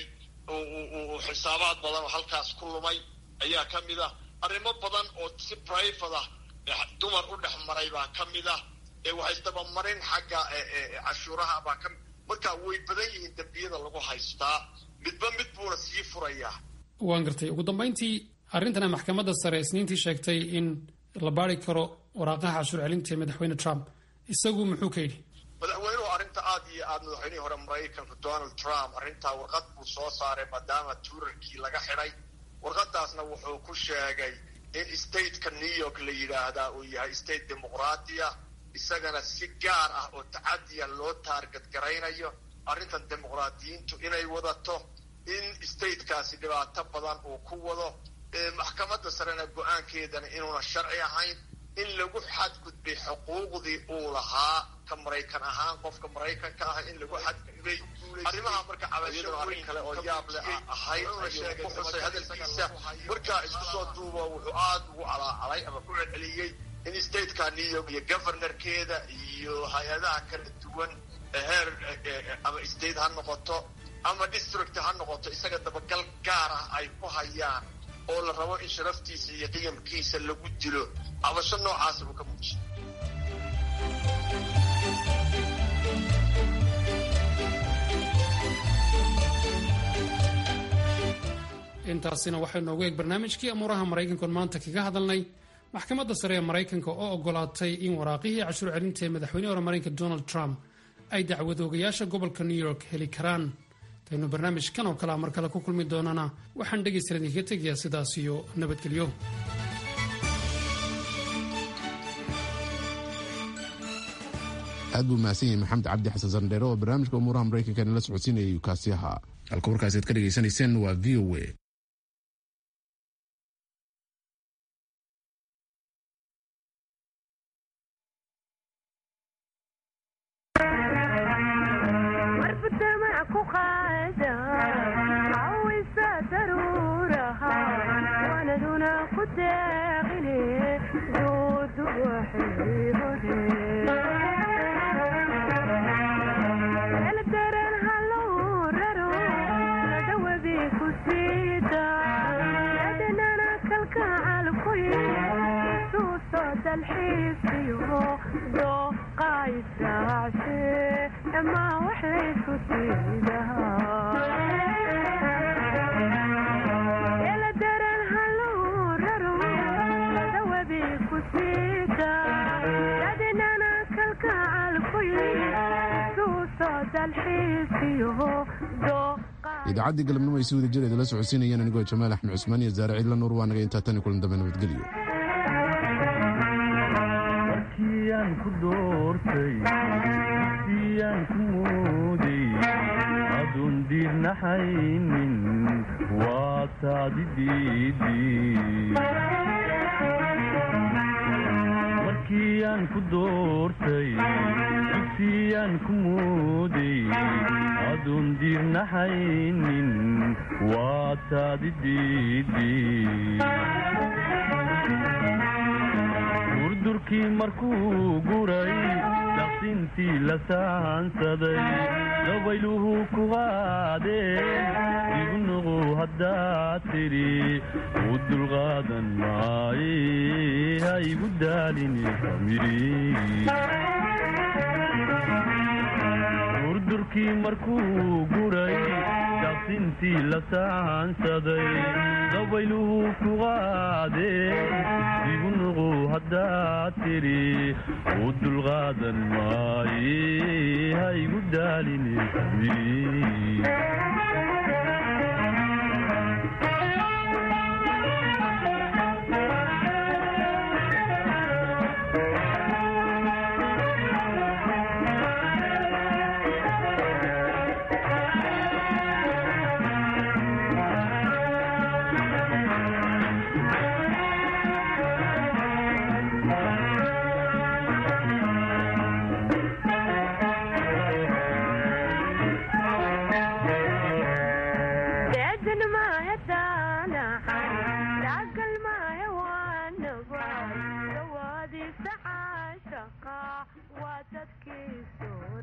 oo xisaabaad badan oo halkaas ku lumay ayaa ka mid ah arrimo badan oo si private ah dumar u dhex maray baa ka mid ah waxay isdabamarin xagga cashuuraha baa ka marka way badan yihiin dembiyada lagu haystaa midba mid buuna sii furayaa waan gartay ugu dambayntii arrintana maxkamadda sare isniintii sheegtay in la baari karo waraaqaha cashuur celinta ee madaxweyne trump isagu muxuu ka yidhi madaxweynuhu arrinta aad iyo aad madaxweynihii hore maraykanka donald trump arrintaa warqad buu soo saaray maadaama tuurarkii laga xidhay warqadaasna wuxuu ku sheegay in stateka new york la yidhaahdaa uu yahay state dimuqraatiya isagana si gaar ah oo tacadiya loo taargad garaynayo arrintan dimuqraadiyiintu inay wadato in statekaasi dhibaato badan uu ku wado maxkamadda sarena go-aankeedana inuuna sharci ahayn in lagu xadgudbay xuquuqdii uu lahaa ka maraykan ahaan qofka maraykanka ah in lagu xadgudbay arrimaha marka cabashada arrin kale oo yaab leh ahayd ayuu ku xusay hadalkiisa markaa isku soo duubo wuxuu aada ugu calaacalay ama ku celceliyey in stateka new york iyo governorkeeda iyo hay-adaha kala duwan heer ama state ha noqoto ama district ha noqoto isaga dabagal gaar ah ay ku hayaan oo la rabo in sharaftiisa iyo qiyamkiisa lagu dilo cabasho noocaasa uu ka muujiyo intaasina waxay noogu eeg barnaamijkii amuuraha maraykanka oon maanta kaga hadalnay maxkamadda sare ee maraykanka oo ogolaatay in waraaqihii cashuur celinta ee madaxweyne hore maraykanka donald trump ay dacwadoogayaasha gobolka new york heli karaan taynu barnaamijkan oo kalea mar kale ku kulmi doonana waxaan dhegaystalan idinkaga tegayaa sidaas iyo nabadgelyo aad buu mahadsan yahay maxamed cabdi xasan sandheere oo barnaamijka umuuraha maraykanka nala socodsiinayay kaasi ahaa halka warkaasi ad ka dhegaysanayseen waa v o a idaacadii galabnimo ay si wada jireeda la socodsiinayeen anigoo jamaal axmed cusmaan iyo zaare ciidla nuur waa naga intaa tan kulan dambe nabadgelyo markiiyaan ku doortay siyaan ku mooday aduun diirnaxaynin waa taadidiidii markiiyaan ku doortay dugsiyaan ku mooday aduun diirnaxaynin waa taadidiidii durdurkii markuu guray daqsintii la saansaday dabayluhu ku qaadeen igu nuqu haddaad tidhi u dulqaadan maaye ha igu daalini durdurkii markuu guray daqsintii la saansaday dabayluhu ku qaadeen igu nuqu haddaad tidhi u dulqaadan maaye ha igu daalin